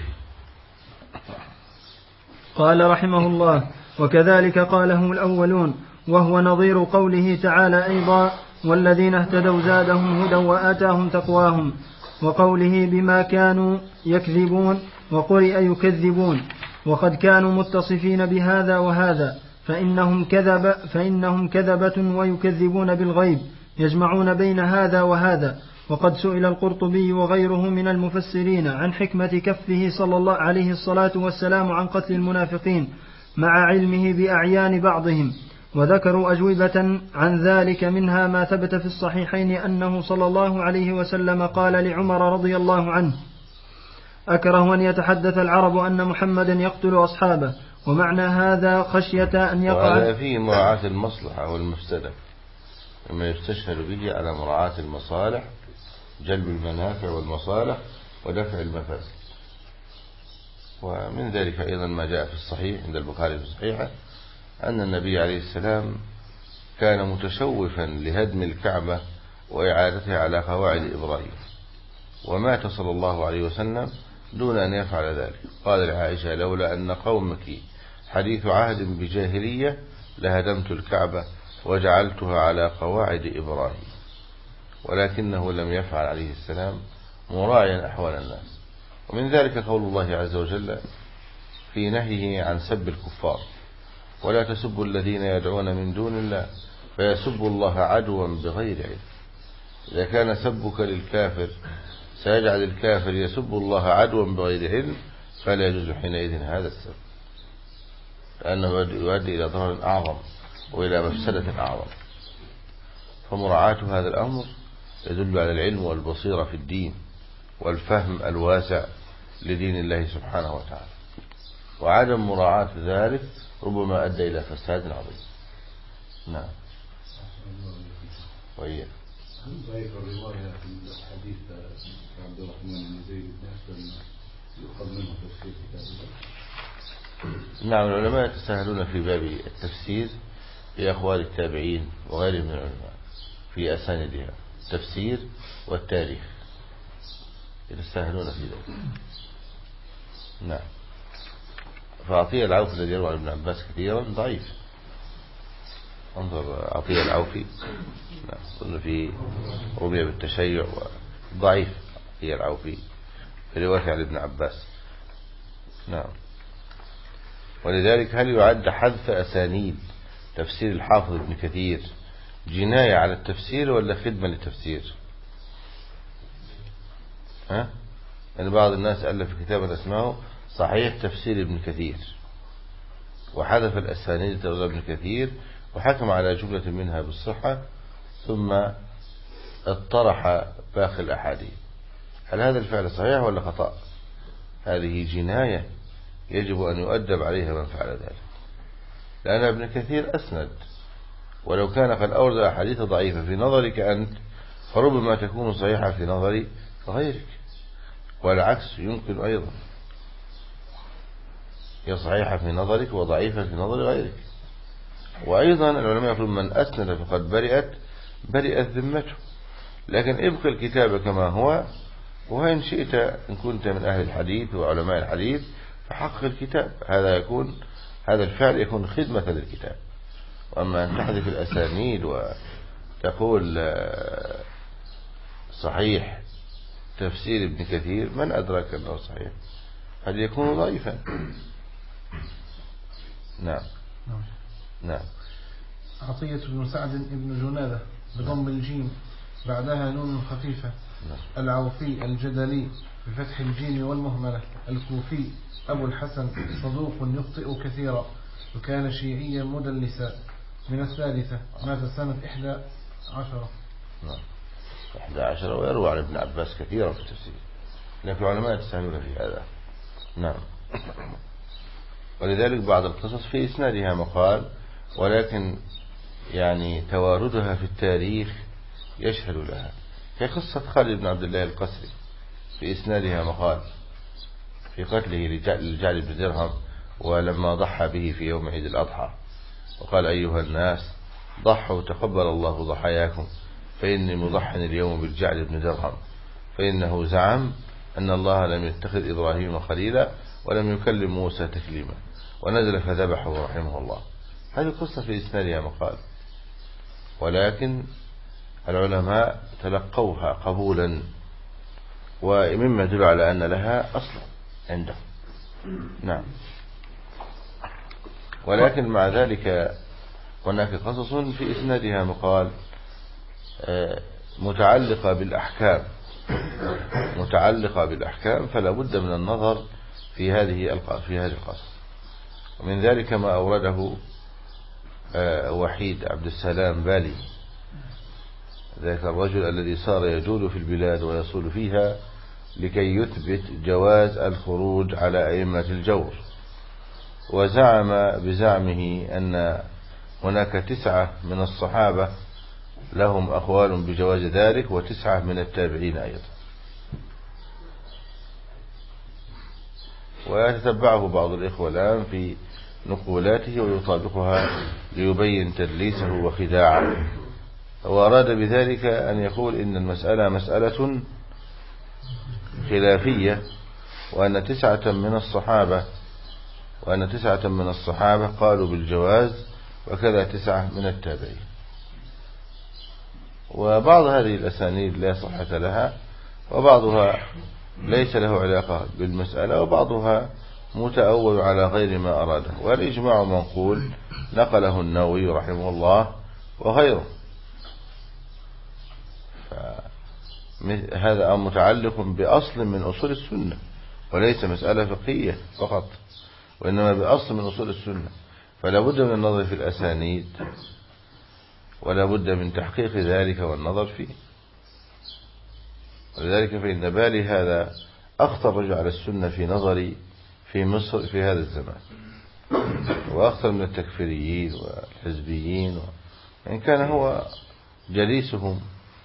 A: قال رحمه الله: وكذلك قاله الأولون، وهو نظير قوله تعالى أيضا: والذين اهتدوا زادهم هدى وآتاهم تقواهم، وقوله بما كانوا يكذبون، وقرئ يكذبون، وقد كانوا متصفين بهذا وهذا، فإنهم كذب فإنهم كذبة ويكذبون بالغيب، يجمعون بين هذا وهذا. وقد سئل القرطبي وغيره من المفسرين عن حكمة كفه صلى الله عليه الصلاة والسلام عن قتل المنافقين مع علمه بأعيان بعضهم، وذكروا أجوبة عن ذلك، منها ما ثبت في الصحيحين أنه صلى الله عليه وسلم قال لعمر رضي الله عنه: أكره أن يتحدث العرب أن محمدا يقتل أصحابه، ومعنى هذا خشية أن يقع.
B: وهذا فيه مراعاة المصلحة والمفسدة، مما يستشهد به على مراعاة المصالح، جلب المنافع والمصالح ودفع المفاسد. ومن ذلك أيضا ما جاء في الصحيح عند البخاري في الصحيحة أن النبي عليه السلام كان متشوفا لهدم الكعبة وإعادتها على قواعد إبراهيم، ومات صلى الله عليه وسلم دون أن يفعل ذلك. قال لعائشة: لولا أن قومك حديث عهد بجاهلية لهدمت الكعبة وجعلتها على قواعد إبراهيم. ولكنه لم يفعل عليه السلام مراعيا أحوال الناس. ومن ذلك قول الله عز وجل في نهيه عن سب الكفار: ولا تسبوا الذين يدعون من دون الله فيسبوا الله عدوا بغير علم. إذا كان سبك للكافر سيجعل الكافر يسب الله عدوا بغير علم، فلا يجوز حينئذ هذا السب، لأنه يؤدي إلى ضرر أعظم وإلى مفسدة أعظم. فمراعاة هذا الأمر يدل على العلم والبصيرة في الدين والفهم الواسع لدين الله سبحانه وتعالى، وعدم مراعاة ذلك ربما أدى إلى فساد عظيم. نعم. وإياك.
C: ضعيف الرواية في الحديث عبد الرحمن بن زيد بن أسلم يؤخذ منه تفسير كتاب الله.
B: نعم، العلماء يتساهلون في باب التفسير في أقوال التابعين وغيرهم من العلماء في أساندها، التفسير والتاريخ يتساهلون في ذلك. نعم. فعطية العوفي الذي يروى عن ابن عباس كثيرا ضعيف. انظر عطية العوفي، نعم، في رمي بالتشيع ضعيف عطية العوفي في رواية عن ابن عباس. نعم. ولذلك هل يعد حذف أسانيد تفسير الحافظ ابن كثير جناية على التفسير ولا خدمة للتفسير؟ ها؟ يعني بعض الناس ألف كتابا اسمه صحيح تفسير ابن كثير وحذف الأسانيد تفسير ابن كثير وحكم على جملة منها بالصحة ثم اطرح باقي الأحاديث. هل هذا الفعل صحيح ولا خطأ؟ هذه جناية يجب أن يؤدب عليها من فعل ذلك، لأن ابن كثير أسند، ولو كان قد أورد أحاديث ضعيفة في نظرك أنت فربما تكون صحيحة في نظر غيرك، والعكس يمكن أيضا، هي صحيحة في نظرك وضعيفة في نظر غيرك. وأيضا العلماء يقولون من أسند فقد برئت برئت ذمته، لكن ابقى الكتاب كما هو، وإن شئت إن كنت من أهل الحديث وعلماء الحديث فحقق الكتاب، هذا يكون هذا الفعل يكون خدمة للكتاب. وأما أن تحذف الأسانيد وتقول صحيح تفسير ابن كثير، من أدرك أنه صحيح؟ قد يكون ضعيفا. نعم نعم.
D: عطية بن سعد بن جنادة بضم الجيم بعدها نون خفيفة. العوفي الجدلي بفتح الجيم والمهملة الكوفي أبو الحسن صدوق يخطئ كثيرا وكان شيعيا مدلسا من الثالثة مات سنة إحدى عشرة.
B: نعم إحدى عشرة. ويروى عن ابن عباس كثيرا في التفسير، لكن العلماء يتساهلون في هذا. نعم. ولذلك بعض القصص في إسنادها مقال، ولكن يعني تواردها في التاريخ يشهد لها، كقصة خالد بن عبد الله القسري في إسنادها مقال في قتله للجعد بن درهم، ولما ضحى به في يوم عيد الأضحى وقال أيها الناس ضحوا تقبل الله ضحاياكم فإني مضح اليوم بالجعد بن درهم، فإنه زعم أن الله لم يتخذ إبراهيم خليلا ولم يكلم موسى تكليما، ونزل فذبحه رحمه الله. هذه قصة في إسنادها مقال، ولكن العلماء تلقوها قبولا، ومما يدل على أن لها أصل عندهم. نعم. ولكن مع ذلك هناك قصص في إسنادها مقال متعلقة بالأحكام متعلقة بالأحكام فلا بد من النظر في هذه في هذه القصص. ومن ذلك ما أورده وحيد عبد السلام بالي، ذاك الرجل الذي صار يجول في البلاد ويصول فيها لكي يثبت جواز الخروج على أئمة الجور، وزعم بزعمه أن هناك تسعة من الصحابة لهم أقوال بجواز ذلك وتسعة من التابعين أيضا. ويتتبعه بعض الإخوة الآن في نقولاته ويطابقها ليبين تدليسه وخداعه، وأراد بذلك أن يقول إن المسألة مسألة خلافية، وأن تسعة من الصحابة وأن تسعة من الصحابة قالوا بالجواز، وكذا تسعة من التابعين. وبعض هذه الأسانيد لا صحة لها، وبعضها ليس له علاقة بالمسألة، وبعضها متأول على غير ما أراده. والإجماع منقول نقله النووي رحمه الله وغيره، هذا متعلق بأصل من أصول السنة، وليس مسألة فقهية فقط، وإنما بأصل من أصول السنة، فلا بد من النظر في الأسانيد، ولا بد من تحقيق ذلك والنظر فيه. ولذلك فإن بالي هذا أخطر رجل على السنة في نظري في مصر في هذا الزمان، وأخطر من التكفيريين والحزبيين، وإن كان هو جليسهم،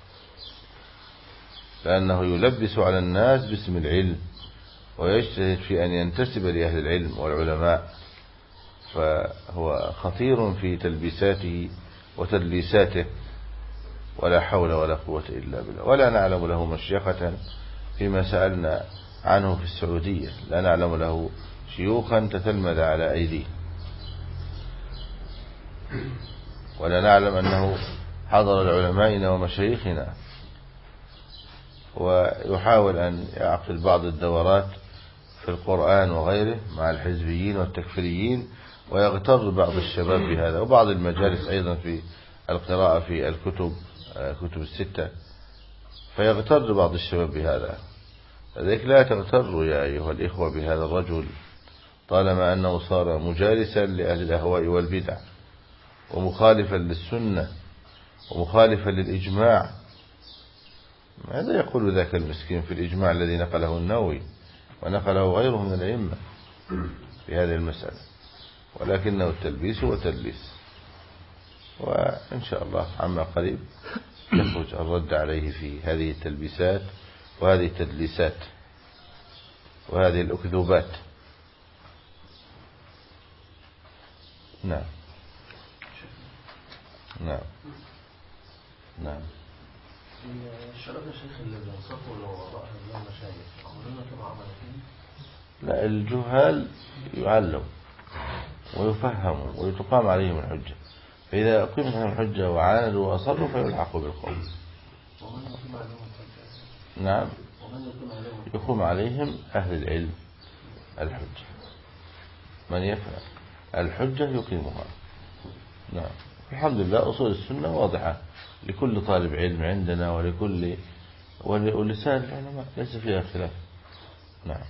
B: لأنه يلبس على الناس باسم العلم ويجتهد في أن ينتسب لأهل العلم والعلماء، فهو خطير في تلبيساته وتدليساته، ولا حول ولا قوة إلا بالله. ولا نعلم له مشيخة فيما سألنا عنه في السعودية، لا نعلم له شيوخا تتلمذ على أيديه، ولا نعلم أنه حضر العلمائنا ومشايخنا، ويحاول أن يعقد بعض الدورات في القرآن وغيره مع الحزبيين والتكفيريين، ويغتر بعض الشباب بهذا، وبعض المجالس أيضا في القراءة في الكتب كتب الستة، فيغتر بعض الشباب بهذا. لذلك لا تغتروا يا أيها الإخوة بهذا الرجل طالما أنه صار مجالسا لأهل الأهواء والبدع ومخالفا للسنة ومخالفا للإجماع. ماذا يقول ذاك المسكين في الإجماع الذي نقله النووي ونقله غيره من الأئمة في هذه المسألة؟ ولكنه التلبيس وتدليس، وإن شاء الله عما قريب يخرج الرد عليه في هذه التلبيسات وهذه التدليسات وهذه الأكذوبات. نعم نعم نعم.
C: الشباب يا شيخ اللي بينصفوا لو وراء المشايخ يقولون كما عمل فيه؟
B: لا، الجهال يعلم ويفهموا ويتقام عليهم الحجة، فإذا أقيمت عليهم الحجة وعاندوا وأصروا فيلحقوا بالقوم.
C: ومن يقيم عليهم الحجة؟
B: نعم،
C: ومن يقيم عليهم
B: يقوم عليهم أهل العلم الحجة، من يفعل الحجة يقيمها. نعم، الحمد لله أصول السنة واضحة لكل طالب علم عندنا ولكل ولسائر العلماء ليس فيها خلاف. نعم.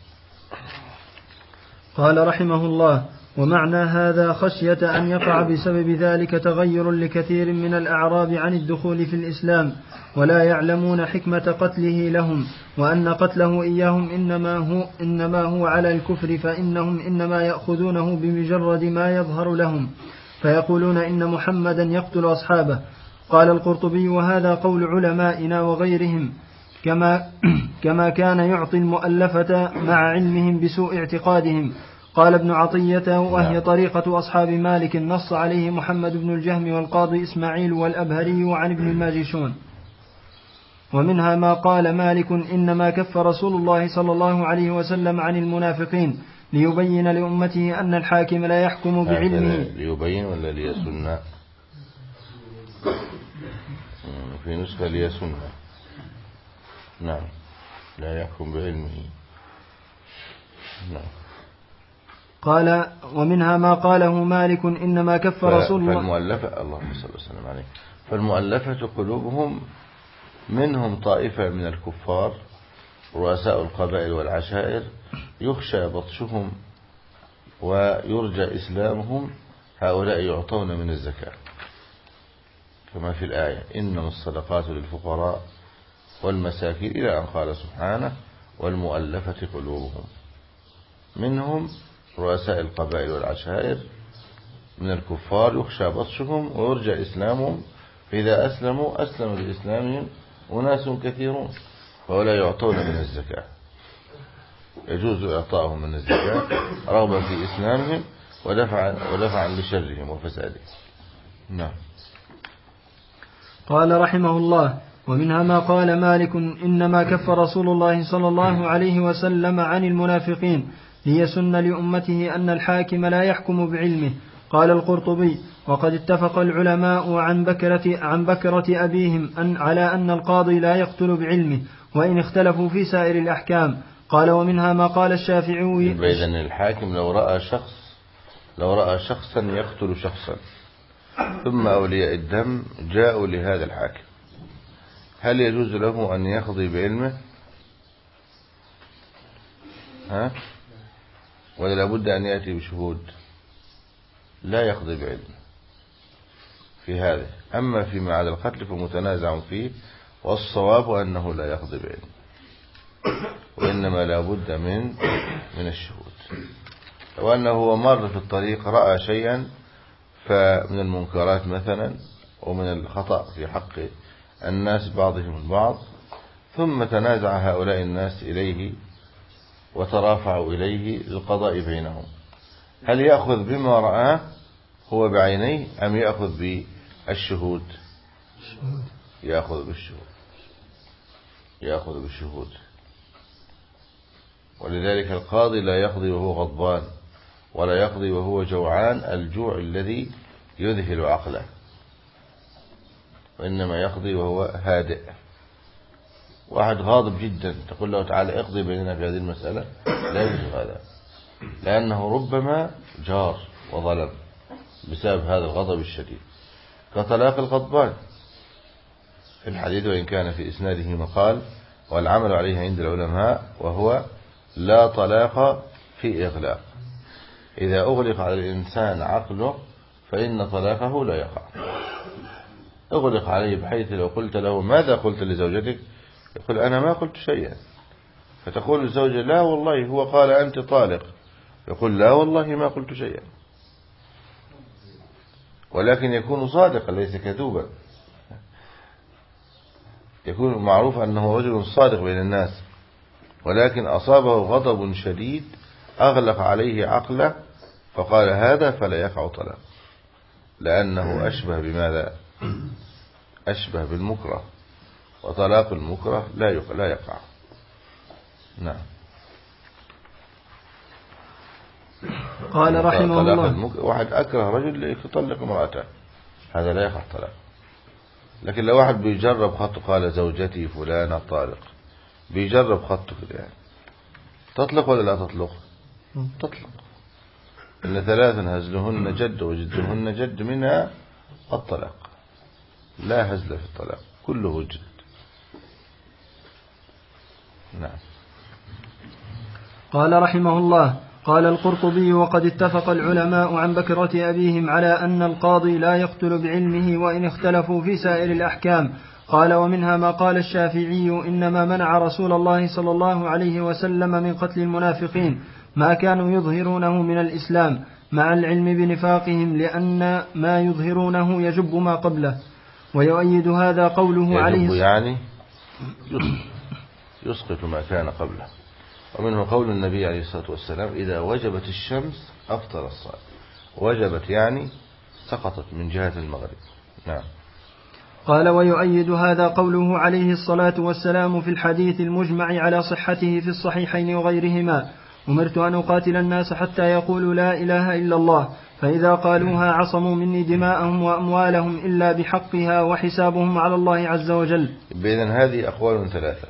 A: قال رحمه الله: ومعنى هذا خشية أن يقع بسبب ذلك تغير لكثير من الأعراب عن الدخول في الإسلام ولا يعلمون حكمة قتله لهم، وأن قتله إياهم إنما هو, إنما هو على الكفر، فإنهم إنما يأخذونه بمجرد ما يظهر لهم فيقولون إن محمدا يقتل أصحابه. قال القرطبي: وهذا قول علمائنا وغيرهم، كما, كما كان يعطي المؤلفة مع علمهم بسوء اعتقادهم. قال ابن عطية: وهي طريقة أصحاب مالك، نص عليه محمد بن الجهم والقاضي إسماعيل والأبهري وعن ابن الماجشون. ومنها ما قال مالك: إنما كف رسول الله صلى الله عليه وسلم عن المنافقين ليبين لأمته أن الحاكم لا يحكم بعلمه.
B: ليبين ولا ليسن؟ في نسخة ليسن. نعم، لا يحكم بعلمه. نعم.
A: قال: ومنها ما قاله مالك: إنما كف رسول الله.
B: فالمؤلفة اللهم صل وسلم عليه فالمؤلفة قلوبهم منهم طائفة من الكفار رؤساء القبائل والعشائر يخشى بطشهم ويرجى إسلامهم، هؤلاء يعطون من الزكاة كما في الآية: إنما الصدقات للفقراء والمساكين، إلى أن قال سبحانه: والمؤلفة قلوبهم. منهم رؤساء القبائل والعشائر من الكفار يخشى بطشهم ويرجى إسلامهم، فإذا أسلموا أسلم بإسلامهم أناس كثيرون، ولا يعطون من الزكاة. يجوز إعطائهم من الزكاة رغبة في إسلامهم ودفعا ودفعا لشرهم وفسادهم. نعم.
A: قال رحمه الله: ومنها ما قال مالك: إنما كف رسول الله صلى الله عليه وسلم عن المنافقين ليسن لأمته أن الحاكم لا يحكم بعلمه. قال القرطبي: وقد اتفق العلماء عن بكرة, عن بكرة أبيهم أن على أن القاضي لا يقتل بعلمه، وإن اختلفوا في سائر الأحكام. قال: ومنها ما قال الشافعي:
B: إذن الحاكم لو رأى شخص لو رأى شخصا يقتل شخصا ثم أولياء الدم جاءوا لهذا الحاكم، هل يجوز له أن يقضي بعلمه؟ ها؟ ولا لابد أن يأتي بشهود؟ لا يقضي بعلمه في هذا. أما فيما على القتل فمتنازع فيه، والصواب أنه لا يقضي بعلمه، وإنما لابد من من الشهود. لو أنه هو مر في الطريق رأى شيئا فمن المنكرات مثلا ومن الخطأ في حق الناس بعضهم البعض، ثم تنازع هؤلاء الناس إليه وترافعوا إليه للقضاء بينهم، هل يأخذ بما رآه هو بعينيه أم يأخذ بالشهود؟ يأخذ بالشهود يأخذ بالشهود ولذلك القاضي لا يقضي وهو غضبان ولا يقضي وهو جوعان الجوع الذي يذهل عقله، وإنما يقضي وهو هادئ. واحد غاضب جدا تقول له تعالى اقضي بيننا في هذه المسألة، لا يجوز هذا، لأنه ربما جار وظلم بسبب هذا الغضب الشديد، كطلاق الغضبان في الحديث وإن كان في إسناده مقال، والعمل عليه عند العلماء، وهو لا طلاق في إغلاق. إذا أغلق على الإنسان عقله فإن طلاقه لا يقع. أغلق عليه بحيث لو قلت له ماذا قلت لزوجتك، يقول أنا ما قلت شيئا، فتقول الزوجة لا والله هو قال أنت طالق، يقول لا والله ما قلت شيئا، ولكن يكون صادقا ليس كذوبا، يكون معروف أنه رجل صادق بين الناس، ولكن أصابه غضب شديد أغلق عليه عقله فقال هذا، فلا يقع طلاق، لأنه أشبه بماذا؟ أشبه بالمكره، وطلاق المكره لا لا يقع. نعم.
A: قال رحمه الله
B: واحد أكره رجل يطلق امرأته، هذا لا يقع طلاق. لكن لو واحد بيجرب خط، قال زوجتي فلانة طالق، بيجرب خطه كده يعني، تطلق ولا لا تطلق؟ تطلق. إن ثلاثا هزلهن جد وجدهن جد، منها الطلاق، لا هزل في الطلاق، كله جد. نعم.
A: قال رحمه الله قال القرطبي وقد اتفق العلماء عن بكرة أبيهم على أن القاضي لا يقتل بعلمه وإن اختلفوا في سائر الأحكام. قال ومنها ما قال الشافعي إنما منع رسول الله صلى الله عليه وسلم من قتل المنافقين ما كانوا يظهرونه من الإسلام مع العلم بنفاقهم، لأن ما يظهرونه يجب ما قبله. ويؤيد هذا قوله عليه
B: يعني يسقط ما كان قبله. ومنه قول النبي عليه الصلاة والسلام إذا وجبت الشمس أفطر الصائم. وجبت يعني سقطت من جهة المغرب. نعم.
A: قال ويؤيد هذا قوله عليه الصلاة والسلام في الحديث المجمع على صحته في الصحيحين وغيرهما أمرت أن أقاتل الناس حتى يقولوا لا إله إلا الله، فإذا قالوها عصموا مني دماءهم وأموالهم إلا بحقها وحسابهم على الله عز وجل.
B: بإذن هذه أقوال ثلاثة.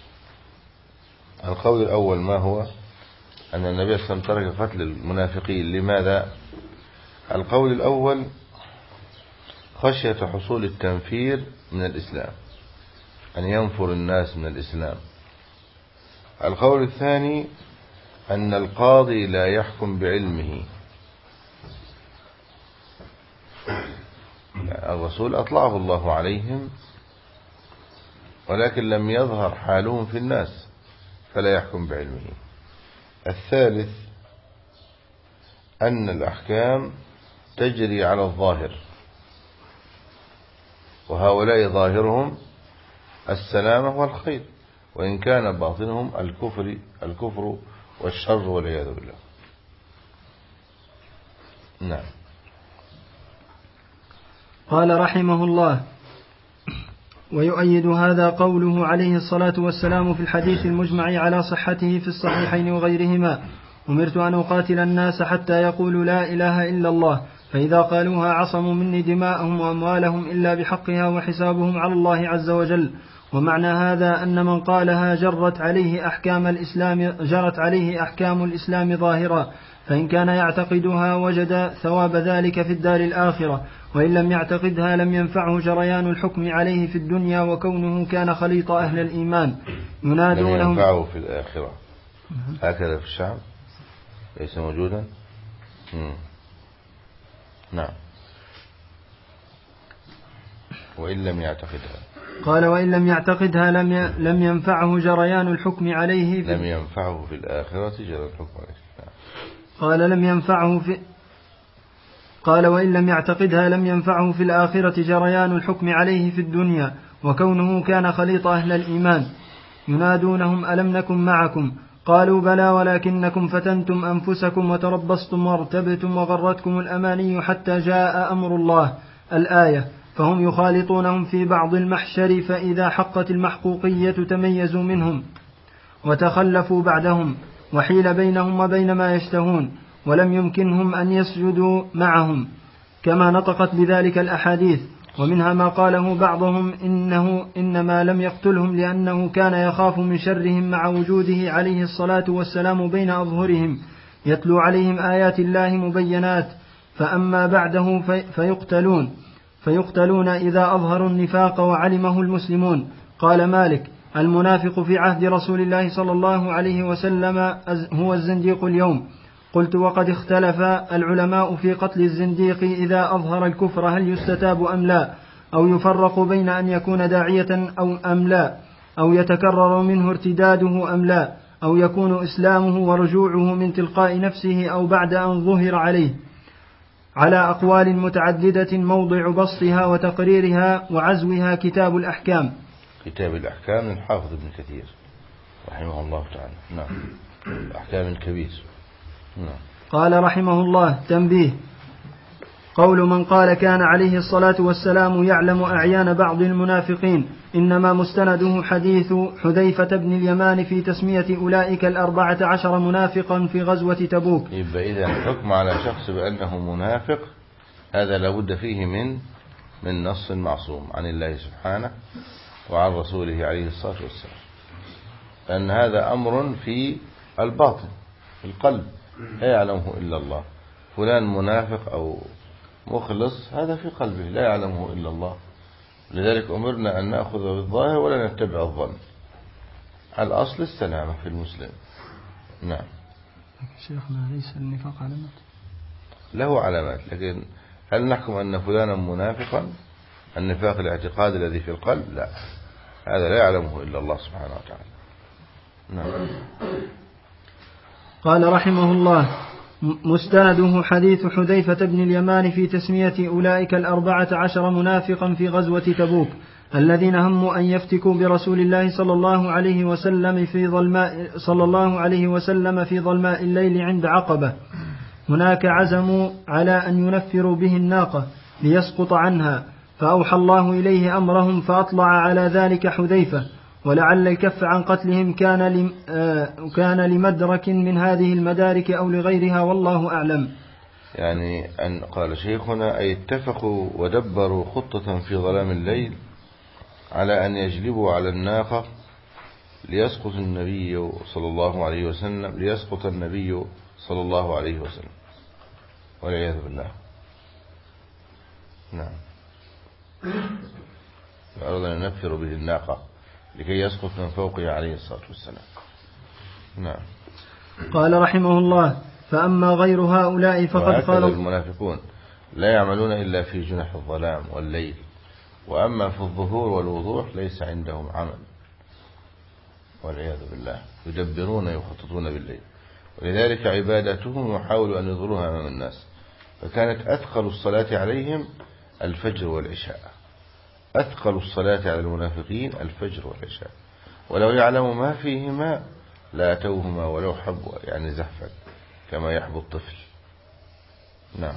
B: القول الأول ما هو؟ أن النبي صلى الله عليه وسلم ترك قتل المنافقين. لماذا؟ القول الأول خشية حصول التنفير من الإسلام، أن ينفر الناس من الإسلام. القول الثاني أن القاضي لا يحكم بعلمه، الرسول أطلعه الله عليهم ولكن لم يظهر حالهم في الناس فلا يحكم بعلمه. الثالث أن الأحكام تجري على الظاهر، وهؤلاء ظاهرهم السلامة والخير، وإن كان باطنهم الكفر الكفر والشر والعياذ بالله. نعم.
A: قال رحمه الله ويؤيد هذا قوله عليه الصلاة والسلام في الحديث المجمع على صحته في الصحيحين وغيرهما أمرت أن أقاتل الناس حتى يقولوا لا إله إلا الله، فإذا قالوها عصموا مني دماءهم وأموالهم إلا بحقها وحسابهم على الله عز وجل. ومعنى هذا أن من قالها جرت عليه أحكام الإسلام جرت عليه أحكام الإسلام ظاهرا، فإن كان يعتقدها وجد ثواب ذلك في الدار الآخرة، وإن لم يعتقدها لم ينفعه جريان الحكم عليه في الدنيا، وكونه كان خليط أهل الإيمان ينادونهم.
B: لم ينفعه في الآخرة، هكذا في الشعب ليس موجودا. مم. نعم. وإن لم يعتقدها،
A: قال وإن لم يعتقدها لم لم ينفعه جريان الحكم عليه في
B: لم ينفعه في الآخرة جريان الحكم عليه. نعم.
A: قال لم ينفعه في قال وإن لم يعتقدها لم ينفعه في الآخرة جريان الحكم عليه في الدنيا، وكونه كان خليط أهل الإيمان ينادونهم ألم نكن معكم؟ قالوا بلى ولكنكم فتنتم أنفسكم وتربصتم وارتبتم وغرتكم الأماني حتى جاء أمر الله. الآية. فهم يخالطونهم في بعض المحشر، فإذا حقت المحقوقية تميزوا منهم وتخلفوا بعدهم، وحيل بينهم وبين ما يشتهون، ولم يمكنهم أن يسجدوا معهم كما نطقت بذلك الأحاديث. ومنها ما قاله بعضهم إنه إنما لم يقتلهم لأنه كان يخاف من شرهم مع وجوده عليه الصلاة والسلام بين أظهرهم يتلو عليهم آيات الله مبينات، فأما بعده فيقتلون فيقتلون إذا أظهروا النفاق وعلمه المسلمون. قال مالك: المنافق في عهد رسول الله صلى الله عليه وسلم هو الزنديق اليوم. قلت: وقد اختلف العلماء في قتل الزنديق إذا أظهر الكفر هل يستتاب أم لا، أو يفرق بين أن يكون داعية أو أم لا، أو يتكرر منه ارتداده أم لا، أو يكون إسلامه ورجوعه من تلقاء نفسه أو بعد أن ظهر عليه، على أقوال متعددة موضع بسطها وتقريرها وعزوها كتاب الأحكام.
B: كتاب الأحكام للحافظ ابن كثير رحمه الله تعالى. نعم. الأحكام الكبير. نعم.
A: قال رحمه الله: تنبيه. قول من قال كان عليه الصلاة والسلام يعلم أعيان بعض المنافقين إنما مستنده حديث حذيفة بن اليمان في تسمية أولئك الأربعة عشر منافقا في غزوة تبوك.
B: يبقى إذا الحكم على شخص بأنه منافق هذا لابد فيه من من نص معصوم عن الله سبحانه وعن رسوله عليه الصلاة والسلام، لأن هذا أمر في الباطن في القلب لا يعلمه إلا الله. فلان منافق أو مخلص هذا في قلبه لا يعلمه إلا الله، لذلك أمرنا أن نأخذ بالظاهر ولا نتبع الظن. الأصل السلامة في المسلم. نعم.
A: شيخنا ليس النفاق علامات؟
B: له علامات، لكن هل نحكم أن فلانا منافقا؟ النفاق الاعتقاد الذي في القلب لا، هذا لا يعلمه إلا الله سبحانه وتعالى. نعم.
A: قال رحمه الله: مستنده حديث حذيفة بن اليمان في تسمية أولئك الأربعة عشر منافقا في غزوة تبوك الذين هموا أن يفتكوا برسول الله صلى الله عليه وسلم في ظلماء صلى الله عليه وسلم في ظلماء الليل عند عقبة. هناك عزموا على أن ينفروا به الناقة ليسقط عنها، فأوحى الله إليه أمرهم فأطلع على ذلك حذيفة، ولعل الكف عن قتلهم كان كان لمدرك من هذه المدارك أو لغيرها والله أعلم.
B: يعني أن قال شيخنا أي اتفقوا ودبروا خطة في ظلام الليل على أن يجلبوا على الناقة ليسقط النبي صلى الله عليه وسلم ليسقط النبي صلى الله عليه وسلم والعياذ بالله. نعم. فأراد أن ينفر به الناقة لكي يسقط من فوقه عليه الصلاة والسلام. نعم.
A: قال رحمه الله: فأما غير هؤلاء فقد قالوا
B: المنافقون لا يعملون إلا في جنح الظلام والليل، وأما في الظهور والوضوح ليس عندهم عمل والعياذ بالله، يدبرون يخططون بالليل، ولذلك عباداتهم يحاولوا أن يظهروها أمام الناس، فكانت أثقل الصلاة عليهم الفجر والعشاء، أثقل الصلاة على المنافقين الفجر والعشاء، ولو يعلم ما فيهما لا أتوهما ولو حبوا يعني زحفا كما يحبو الطفل. نعم.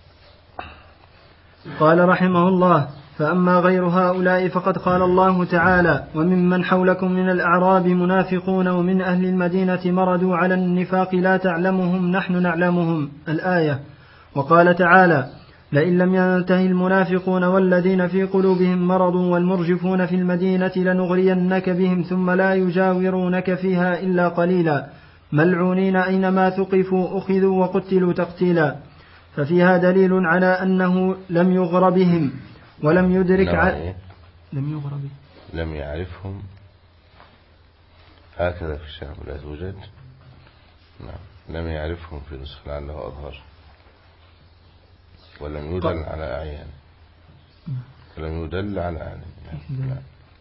A: قال رحمه الله: فأما غير هؤلاء فقد قال الله تعالى: وممن حولكم من الأعراب منافقون ومن أهل المدينة مردوا على النفاق لا تعلمهم نحن نعلمهم، الآية. وقال تعالى: لئن لم ينتهي المنافقون والذين في قلوبهم مرض والمرجفون في المدينة لنغرينك بهم ثم لا يجاورونك فيها إلا قليلا ملعونين أينما ثقفوا أخذوا وقتلوا تقتيلا. ففيها دليل على أنه لم يغر بهم ولم يدرك ع... لم يغر بهم
B: لم يعرفهم، هكذا في الشعب لا توجد. نعم. لم يعرفهم في نسخ لعله أظهر، ولم يدل على أعيان، ولم يدل على أعيان. نعم.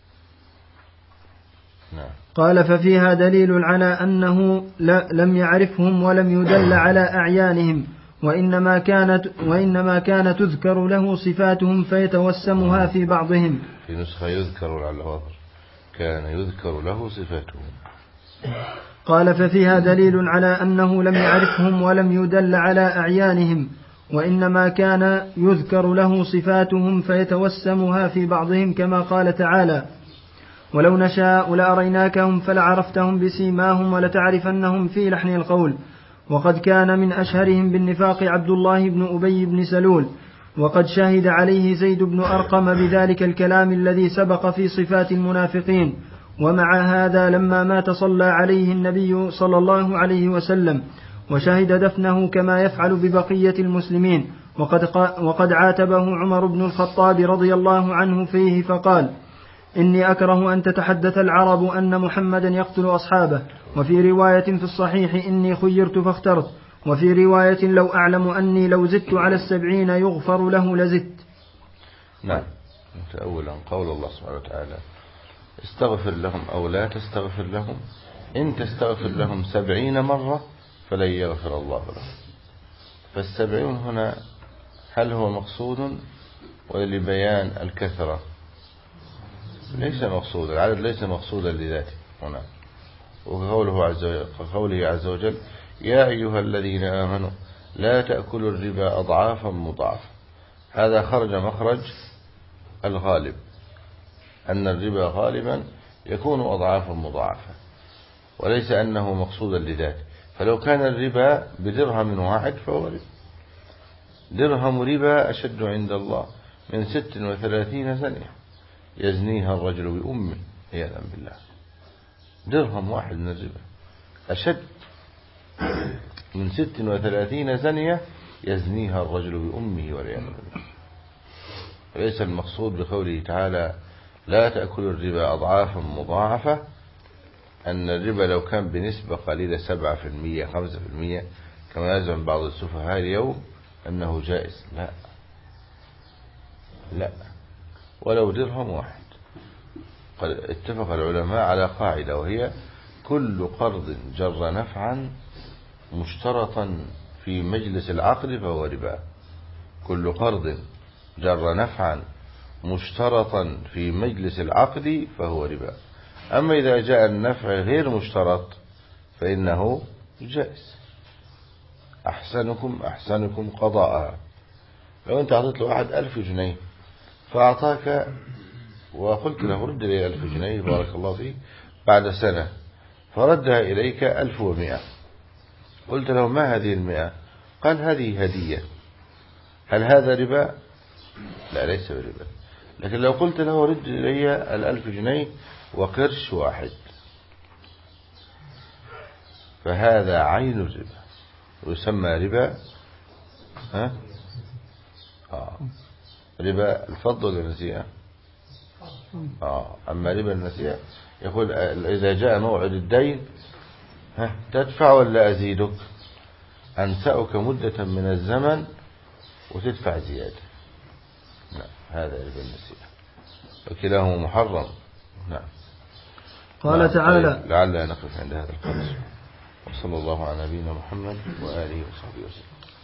B: نعم.
A: قال: ففيها دليل على أنه لم يعرفهم ولم يدل على أعيانهم، وإنما كانت وإنما كان تذكر له صفاتهم فيتوسمها في بعضهم.
B: في نسخة يذكر لعله أظهر كان يذكر له صفاتهم.
A: قال: ففيها دليل على أنه لم يعرفهم ولم يدل على أعيانهم، وإنما كان يذكر له صفاتهم فيتوسمها في بعضهم، كما قال تعالى: ولو نشاء لأريناكهم فلعرفتهم بسيماهم ولتعرفنهم في لحن القول. وقد كان من أشهرهم بالنفاق عبد الله بن أبي بن سلول، وقد شهد عليه زيد بن أرقم بذلك الكلام الذي سبق في صفات المنافقين. ومع هذا لما مات صلى عليه النبي صلى الله عليه وسلم وشهد دفنه كما يفعل ببقية المسلمين. وقد, وقد عاتبه عمر بن الخطاب رضي الله عنه فيه فقال: إني أكره أن تتحدث العرب أن محمدا يقتل أصحابه. وفي رواية في الصحيح: إني خيرت فاخترت. وفي رواية: لو أعلم أني لو زدت على السبعين يغفر له لزدت.
B: نعم. أولا قول الله سبحانه وتعالى: استغفر لهم أو لا تستغفر لهم إن تستغفر لهم سبعين مرة فلن يغفر الله لهم. فالسبعين هنا هل هو مقصود ولا لبيان الكثرة؟ ليس مقصود، العدد ليس مقصودا لذاته هنا. وقوله عز وجل, قوله عز وجل: يا أيها الذين آمنوا لا تأكلوا الربا أضعافا مضاعفة. هذا خرج مخرج الغالب، أن الربا غالبا يكون أضعافا مضاعفة، وليس أنه مقصودا لذاته. فلو كان الربا بدرهم واحد فهو ربا. درهم ربا أشد عند الله من ست وثلاثين زنية يزنيها الرجل بأمه عياذا بالله. درهم واحد من الربا أشد من ست وثلاثين زنية يزنيها الرجل بأمه والعياذ بالله. وليس المقصود بقوله تعالى: لا تأكلوا الربا أضعافا مضاعفة أن الربا لو كان بنسبة قليلة سبعة في المية خمسة في المية كما يزعم بعض السفهاء اليوم أنه جائز. لا لا ولو درهم واحد. قد اتفق العلماء على قاعدة، وهي: كل قرض جر نفعا مشترطا في مجلس العقد فهو ربا. كل قرض جر نفعا مشترطا في مجلس العقد فهو ربا. أما إذا جاء النفع غير مشترط فإنه جائز. أحسنكم أحسنكم قضاء. لو أنت أعطيت له واحد ألف جنيه فأعطاك وقلت له: رد لي ألف جنيه بارك الله فيك، بعد سنة فردها إليك ألف ومئة. قلت له: ما هذه المئة؟ قال: هذه هدية. هل هذا ربا؟ لا، ليس بربا. لكن لو قلت له: رد لي الألف جنيه وقرش واحد، فهذا عين الربا ويسمى ربا. ها؟ آه. ربا الفضل ولا النسيئة؟ آه. أما ربا النسيئة يقول: إذا جاء موعد الدين ها تدفع ولا أزيدك؟ أنسأك مدة من الزمن وتدفع زيادة. نعم، هذا ربا النسيئة، وكلاهما محرم. نعم.
A: قال
B: نعم.
A: تعالى:
B: طيب. لعلنا نقف عند هذا القدر، وصلى الله على نبينا محمد وآله وصحبه وسلم.